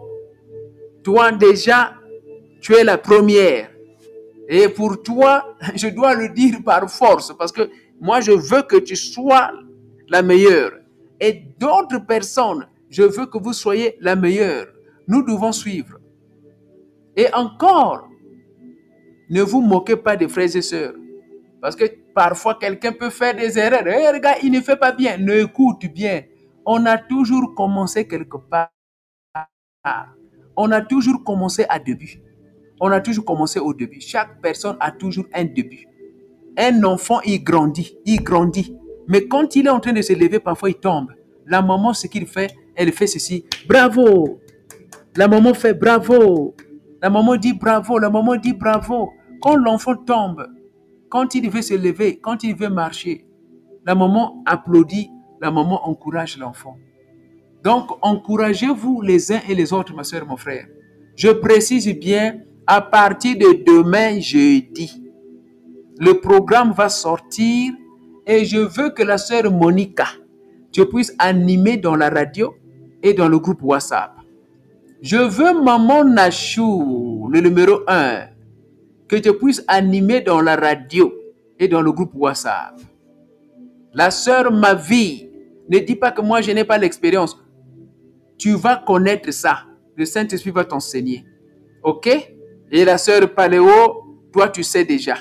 toi déjà, tu es la première. Et pour toi, je dois le dire par force, parce que moi, je veux que tu sois la meilleure. Et d'autres personnes, je veux que vous soyez la meilleure. Nous devons suivre. Et encore, ne vous moquez pas des frères et sœurs. Parce que parfois, quelqu'un peut faire des erreurs. Hey, regarde, il ne fait pas bien. Ne écoute bien. On a toujours commencé quelque part. On a toujours commencé à début. On a toujours commencé au début. Chaque personne a toujours un début. Un enfant, il grandit, il grandit. Mais quand il est en train de se lever, parfois il tombe. La maman, ce qu'il fait, elle fait ceci. Bravo! La maman fait bravo. La maman dit bravo. La maman dit bravo. Quand l'enfant tombe, quand il veut se lever, quand il veut marcher, la maman applaudit, la maman encourage l'enfant. Donc, encouragez-vous les uns et les autres, ma soeur, mon frère. Je précise bien, à partir de demain, jeudi, le programme va sortir et je veux que la soeur Monica, tu puisses animer dans la radio et dans le groupe WhatsApp. Je veux Maman Nachou, le numéro 1, que tu puisses animer dans la radio et dans le groupe WhatsApp. La sœur Mavi, ne dis pas que moi je n'ai pas l'expérience. Tu vas connaître ça. Le Saint-Esprit va t'enseigner. Ok? Et la sœur Paléo, toi tu sais déjà.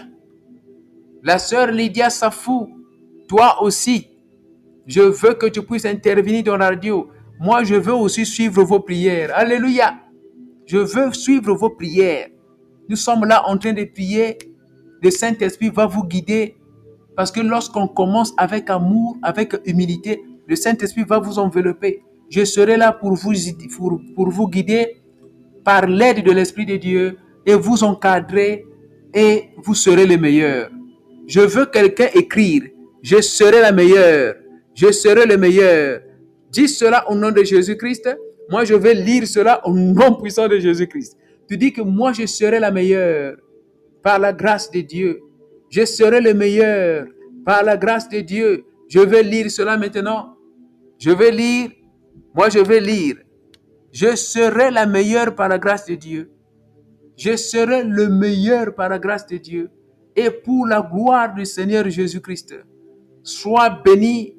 La sœur Lydia Safou, toi aussi. Je veux que tu puisses intervenir dans la radio. Moi je veux aussi suivre vos prières. Alléluia. Je veux suivre vos prières. Nous sommes là en train de prier. Le Saint-Esprit va vous guider. Parce que lorsqu'on commence avec amour, avec humilité, le Saint-Esprit va vous envelopper. Je serai là pour vous guider par l'aide de l'Esprit de Dieu et vous encadrer et vous serez le meilleur. Je veux quelqu'un écrire. Je serai la meilleure. Je serai le meilleur. Dis cela au nom de Jésus-Christ. Moi, je vais lire cela au nom puissant de Jésus-Christ. Tu dis que moi, je serai la meilleure par la grâce de Dieu. Je serai le meilleur par la grâce de Dieu. Je vais lire cela maintenant. Je vais lire. Moi, je vais lire. Je serai la meilleure par la grâce de Dieu. Je serai le meilleur par la grâce de Dieu. Et pour la gloire du Seigneur Jésus-Christ. Sois béni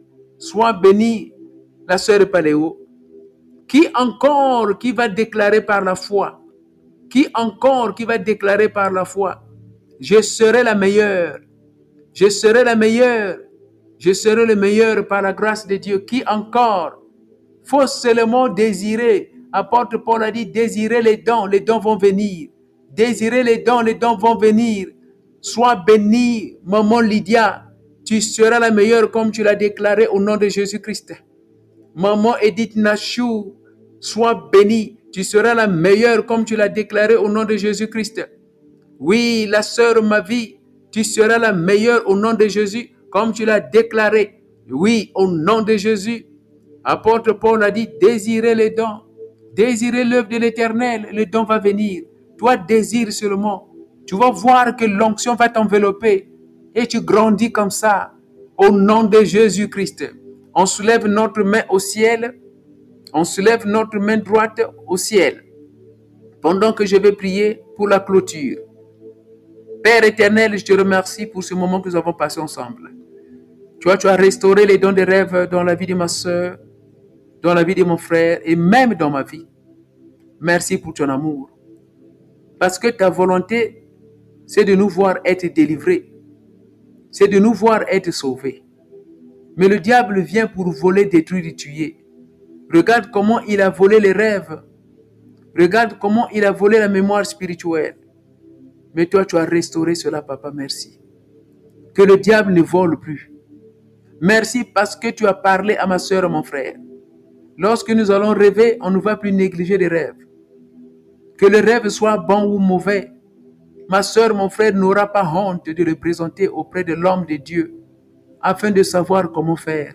la sœur Paléo. Qui encore qui va déclarer par la foi? Qui encore qui va déclarer par la foi? Je serai la meilleure. Je serai la meilleure. Je serai le meilleur par la grâce de Dieu. Qui encore? Faut seulement désirer. Apôtre Paul a dit, désirez les dons vont venir. Désirez les dons vont venir. Sois bénie, maman Lydia. Tu seras la meilleure comme tu l'as déclaré au nom de Jésus-Christ. Maman Edith Nachou, sois bénie. Tu seras la meilleure comme tu l'as déclaré au nom de Jésus-Christ. Oui, la sœur Mavi, tu seras la meilleure au nom de Jésus comme tu l'as déclaré. Oui, au nom de Jésus. Apôtre Paul a dit, désirez les dons. Désirez l'œuvre de l'Éternel, le don va venir. Toi, désire seulement. Tu vas voir que l'onction va t'envelopper et tu grandis comme ça. Au nom de Jésus-Christ. On soulève notre main au ciel. On soulève notre main droite au ciel. Pendant que je vais prier pour la clôture. Père éternel, je te remercie pour ce moment que nous avons passé ensemble. Tu as restauré les dons de rêve dans la vie de ma soeur, dans la vie de mon frère et même dans ma vie. Merci pour ton amour. Parce que ta volonté, c'est de nous voir être délivrés. C'est de nous voir être sauvés. Mais le diable vient pour voler, détruire et tuer. Regarde comment il a volé les rêves. Regarde comment il a volé la mémoire spirituelle. Mais toi, tu as restauré cela, papa, merci. Que le diable ne vole plus. Merci parce que tu as parlé à ma soeur et mon frère. Lorsque nous allons rêver, on ne va plus négliger les rêves. Que le rêve soit bon ou mauvais, ma soeur, mon frère n'aura pas honte de le présenter auprès de l'homme de Dieu afin de savoir comment faire.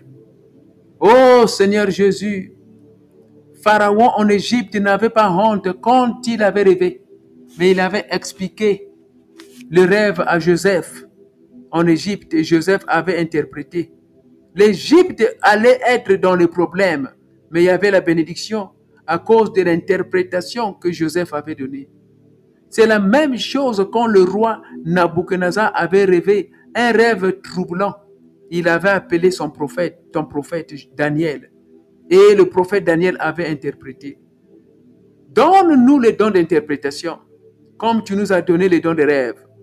Oh Seigneur Jésus, Pharaon en Égypte n'avait pas honte quand il avait rêvé, mais il avait expliqué le rêve à Joseph en Égypte et Joseph avait interprété. L'Égypte allait être dans les problèmes, mais il y avait la bénédiction à cause de l'interprétation que Joseph avait donnée. C'est la même chose quand le roi Nabuchodonosor avait rêvé un rêve troublant. Il avait appelé ton prophète Daniel. Et le prophète Daniel avait interprété. Donne-nous les dons d'interprétation, comme tu nous as donné les dons de rêve.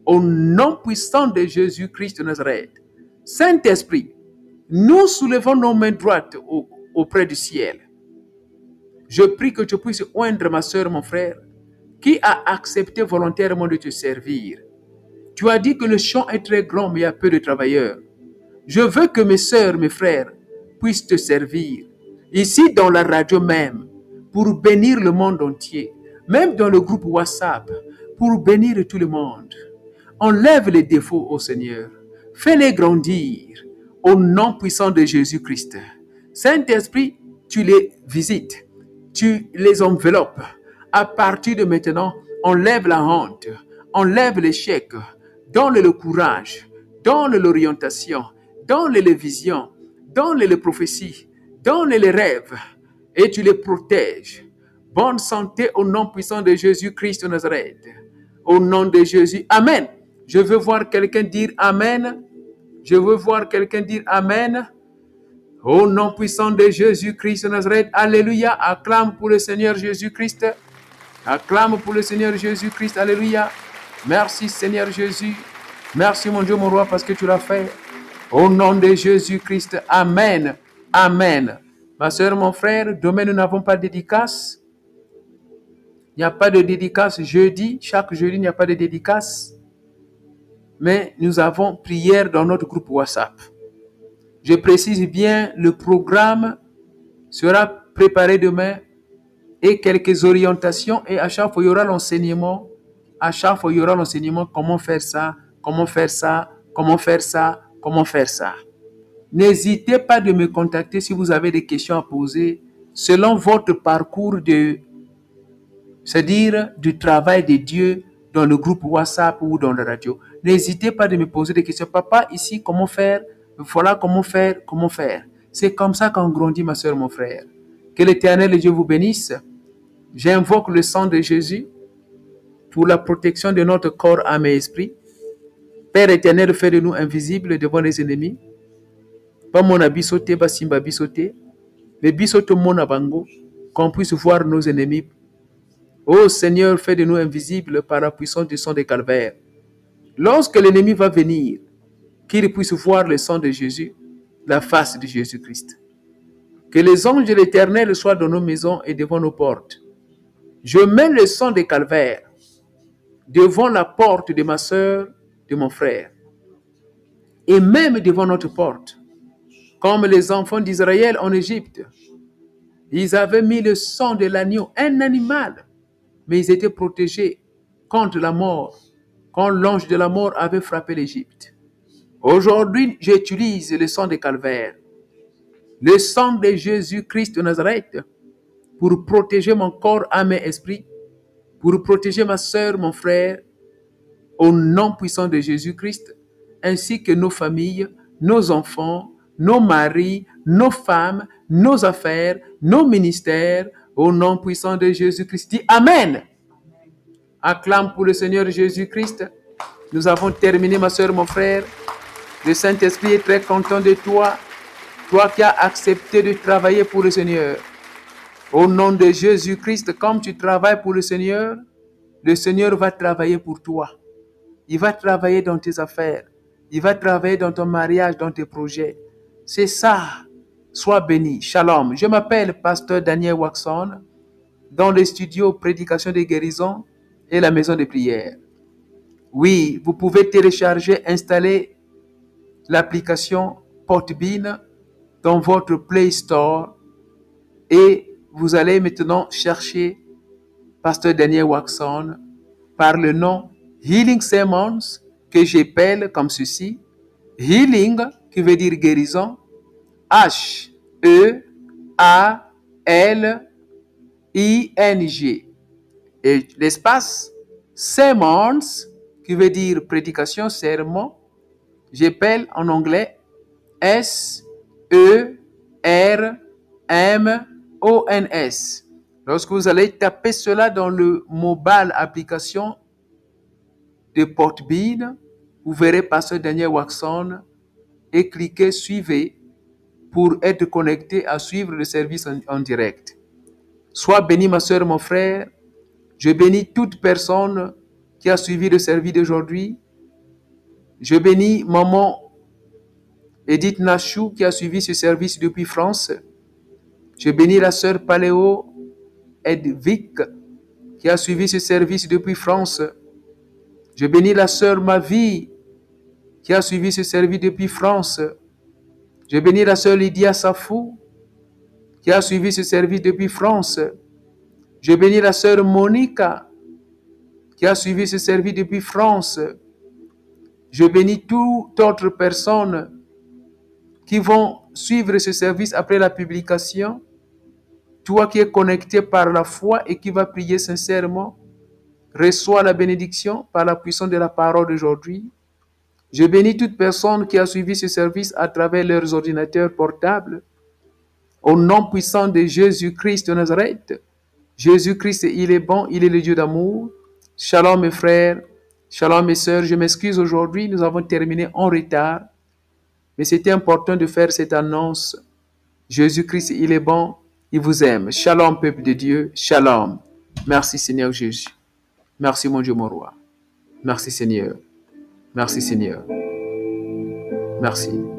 au nom puissant de Jésus-Christ de Nazareth. Saint-Esprit, nous soulevons nos mains droites auprès du ciel. Je prie que tu puisses oindre ma soeur, mon frère, qui a accepté volontairement de te servir. Tu as dit que le champ est très grand, mais il y a peu de travailleurs. Je veux que mes soeurs, mes frères, puissent te servir, ici dans la radio même, pour bénir le monde entier, même dans le groupe WhatsApp, pour bénir tout le monde. Enlève les défauts au Seigneur. Fais-les grandir au nom puissant de Jésus-Christ. Saint-Esprit, tu les visites, tu les enveloppes. À partir de maintenant, enlève la honte, enlève l'échec, donne le courage, donne l'orientation, donne les visions, donne les prophéties, donne les rêves et tu les protèges. Bonne santé au nom puissant de Jésus-Christ de Nazareth. Au nom de Jésus. Amen. Je veux voir quelqu'un dire Amen. Je veux voir quelqu'un dire Amen. Au nom puissant de Jésus-Christ de Nazareth. Alléluia. Acclame pour le Seigneur Jésus-Christ. Acclame pour le Seigneur Jésus-Christ. Alléluia. Merci Seigneur Jésus. Merci mon Dieu, mon roi, parce que tu l'as fait. Au nom de Jésus-Christ. Amen. Amen. Ma soeur, mon frère, demain nous n'avons pas de dédicace. Il n'y a pas de dédicace jeudi. Chaque jeudi, il n'y a pas de dédicace. Mais nous avons prière dans notre groupe WhatsApp. Je précise bien, le programme sera préparé demain et quelques orientations. Et à chaque fois, il y aura l'enseignement. À chaque fois, il y aura l'enseignement. Comment faire ça, comment faire ça, comment faire ça, comment faire ça. N'hésitez pas de me contacter si vous avez des questions à poser selon votre parcours c'est-à-dire du travail de Dieu dans le groupe WhatsApp ou dans la radio. N'hésitez pas de me poser des questions. Papa, ici, comment faire? Voilà comment faire, comment faire. C'est comme ça qu'on grandit, ma soeur, mon frère. Que l'Éternel Dieu vous bénisse. J'invoque le sang de Jésus pour la protection de notre corps, âme et esprit. Père éternel, fais de nous invisibles devant les ennemis. Pas mon habit sauté, pas simba sauté. Mais bisoto mon abango, qu'on puisse voir nos ennemis. Ô Seigneur, fais de nous invisibles par la puissance du sang de Calvaire. Lorsque l'ennemi va venir, qu'il puisse voir le sang de Jésus, la face de Jésus-Christ. Que les anges de l'Éternel soient dans nos maisons et devant nos portes. Je mets le sang de Calvaire devant la porte de ma soeur, de mon frère, et même devant notre porte, comme les enfants d'Israël en Égypte. Ils avaient mis le sang de l'agneau, un animal, mais ils étaient protégés contre la mort, quand l'ange de la mort avait frappé l'Égypte. Aujourd'hui, j'utilise le sang de Calvaire, le sang de Jésus-Christ de Nazareth, pour protéger mon corps, âme et esprit, pour protéger ma sœur, mon frère, au nom puissant de Jésus-Christ, ainsi que nos familles, nos enfants, nos maris, nos femmes, nos affaires, nos ministères, au nom puissant de Jésus-Christ. Dis Amen. Acclame pour le Seigneur Jésus-Christ. Nous avons terminé, ma soeur, mon frère. Le Saint-Esprit est très content de toi. Toi qui as accepté de travailler pour le Seigneur. Au nom de Jésus-Christ, comme tu travailles pour le Seigneur va travailler pour toi. Il va travailler dans tes affaires. Il va travailler dans ton mariage, dans tes projets. C'est ça. Sois béni. Shalom. Je m'appelle Pasteur Daniel Waxon, dans les studios Prédication des guérisons et la maison de prière. Oui, vous pouvez télécharger, installer l'application Podbean dans votre Play Store et vous allez maintenant chercher Pasteur Daniel Waxon par le nom Healing Sermons que j'appelle comme ceci. Healing qui veut dire guérison. H-E-A-L-I-N-G. Et l'espace Sermons qui veut dire prédication, sermon. J'appelle en anglais S-E-R-M-O-N-S. Lorsque vous allez taper cela dans le mobile application de Podbean, vous verrez Pasteur Daniel Waxon et cliquez suivez pour être connecté à suivre le service en direct. Sois béni, ma soeur, mon frère. Je bénis toute personne qui a suivi le service d'aujourd'hui Je bénis maman Edith Nachou qui a suivi ce service depuis France. Je bénis la sœur Paléo Edvic qui a suivi ce service depuis France. Je bénis la sœur Mavi qui a suivi ce service depuis France. Je bénis la sœur Lydia Safou qui a suivi ce service depuis France. Je bénis la sœur Monica qui a suivi ce service depuis France. Je bénis toute autre personne qui vont suivre ce service après la publication. Toi qui es connecté par la foi et qui va prier sincèrement, reçois la bénédiction par la puissance de la parole d'aujourd'hui. Je bénis toute personne qui a suivi ce service à travers leurs ordinateurs portables. Au nom puissant de Jésus-Christ de Nazareth. Jésus-Christ, il est bon, il est le Dieu d'amour. Shalom mes frères, shalom mes sœurs. Je m'excuse aujourd'hui, nous avons terminé en retard. Mais c'était important de faire cette annonce. Jésus-Christ, il est bon, il vous aime. Shalom peuple de Dieu, shalom. Merci Seigneur Jésus. Merci mon Dieu, mon roi. Merci Seigneur. Merci Seigneur. Merci.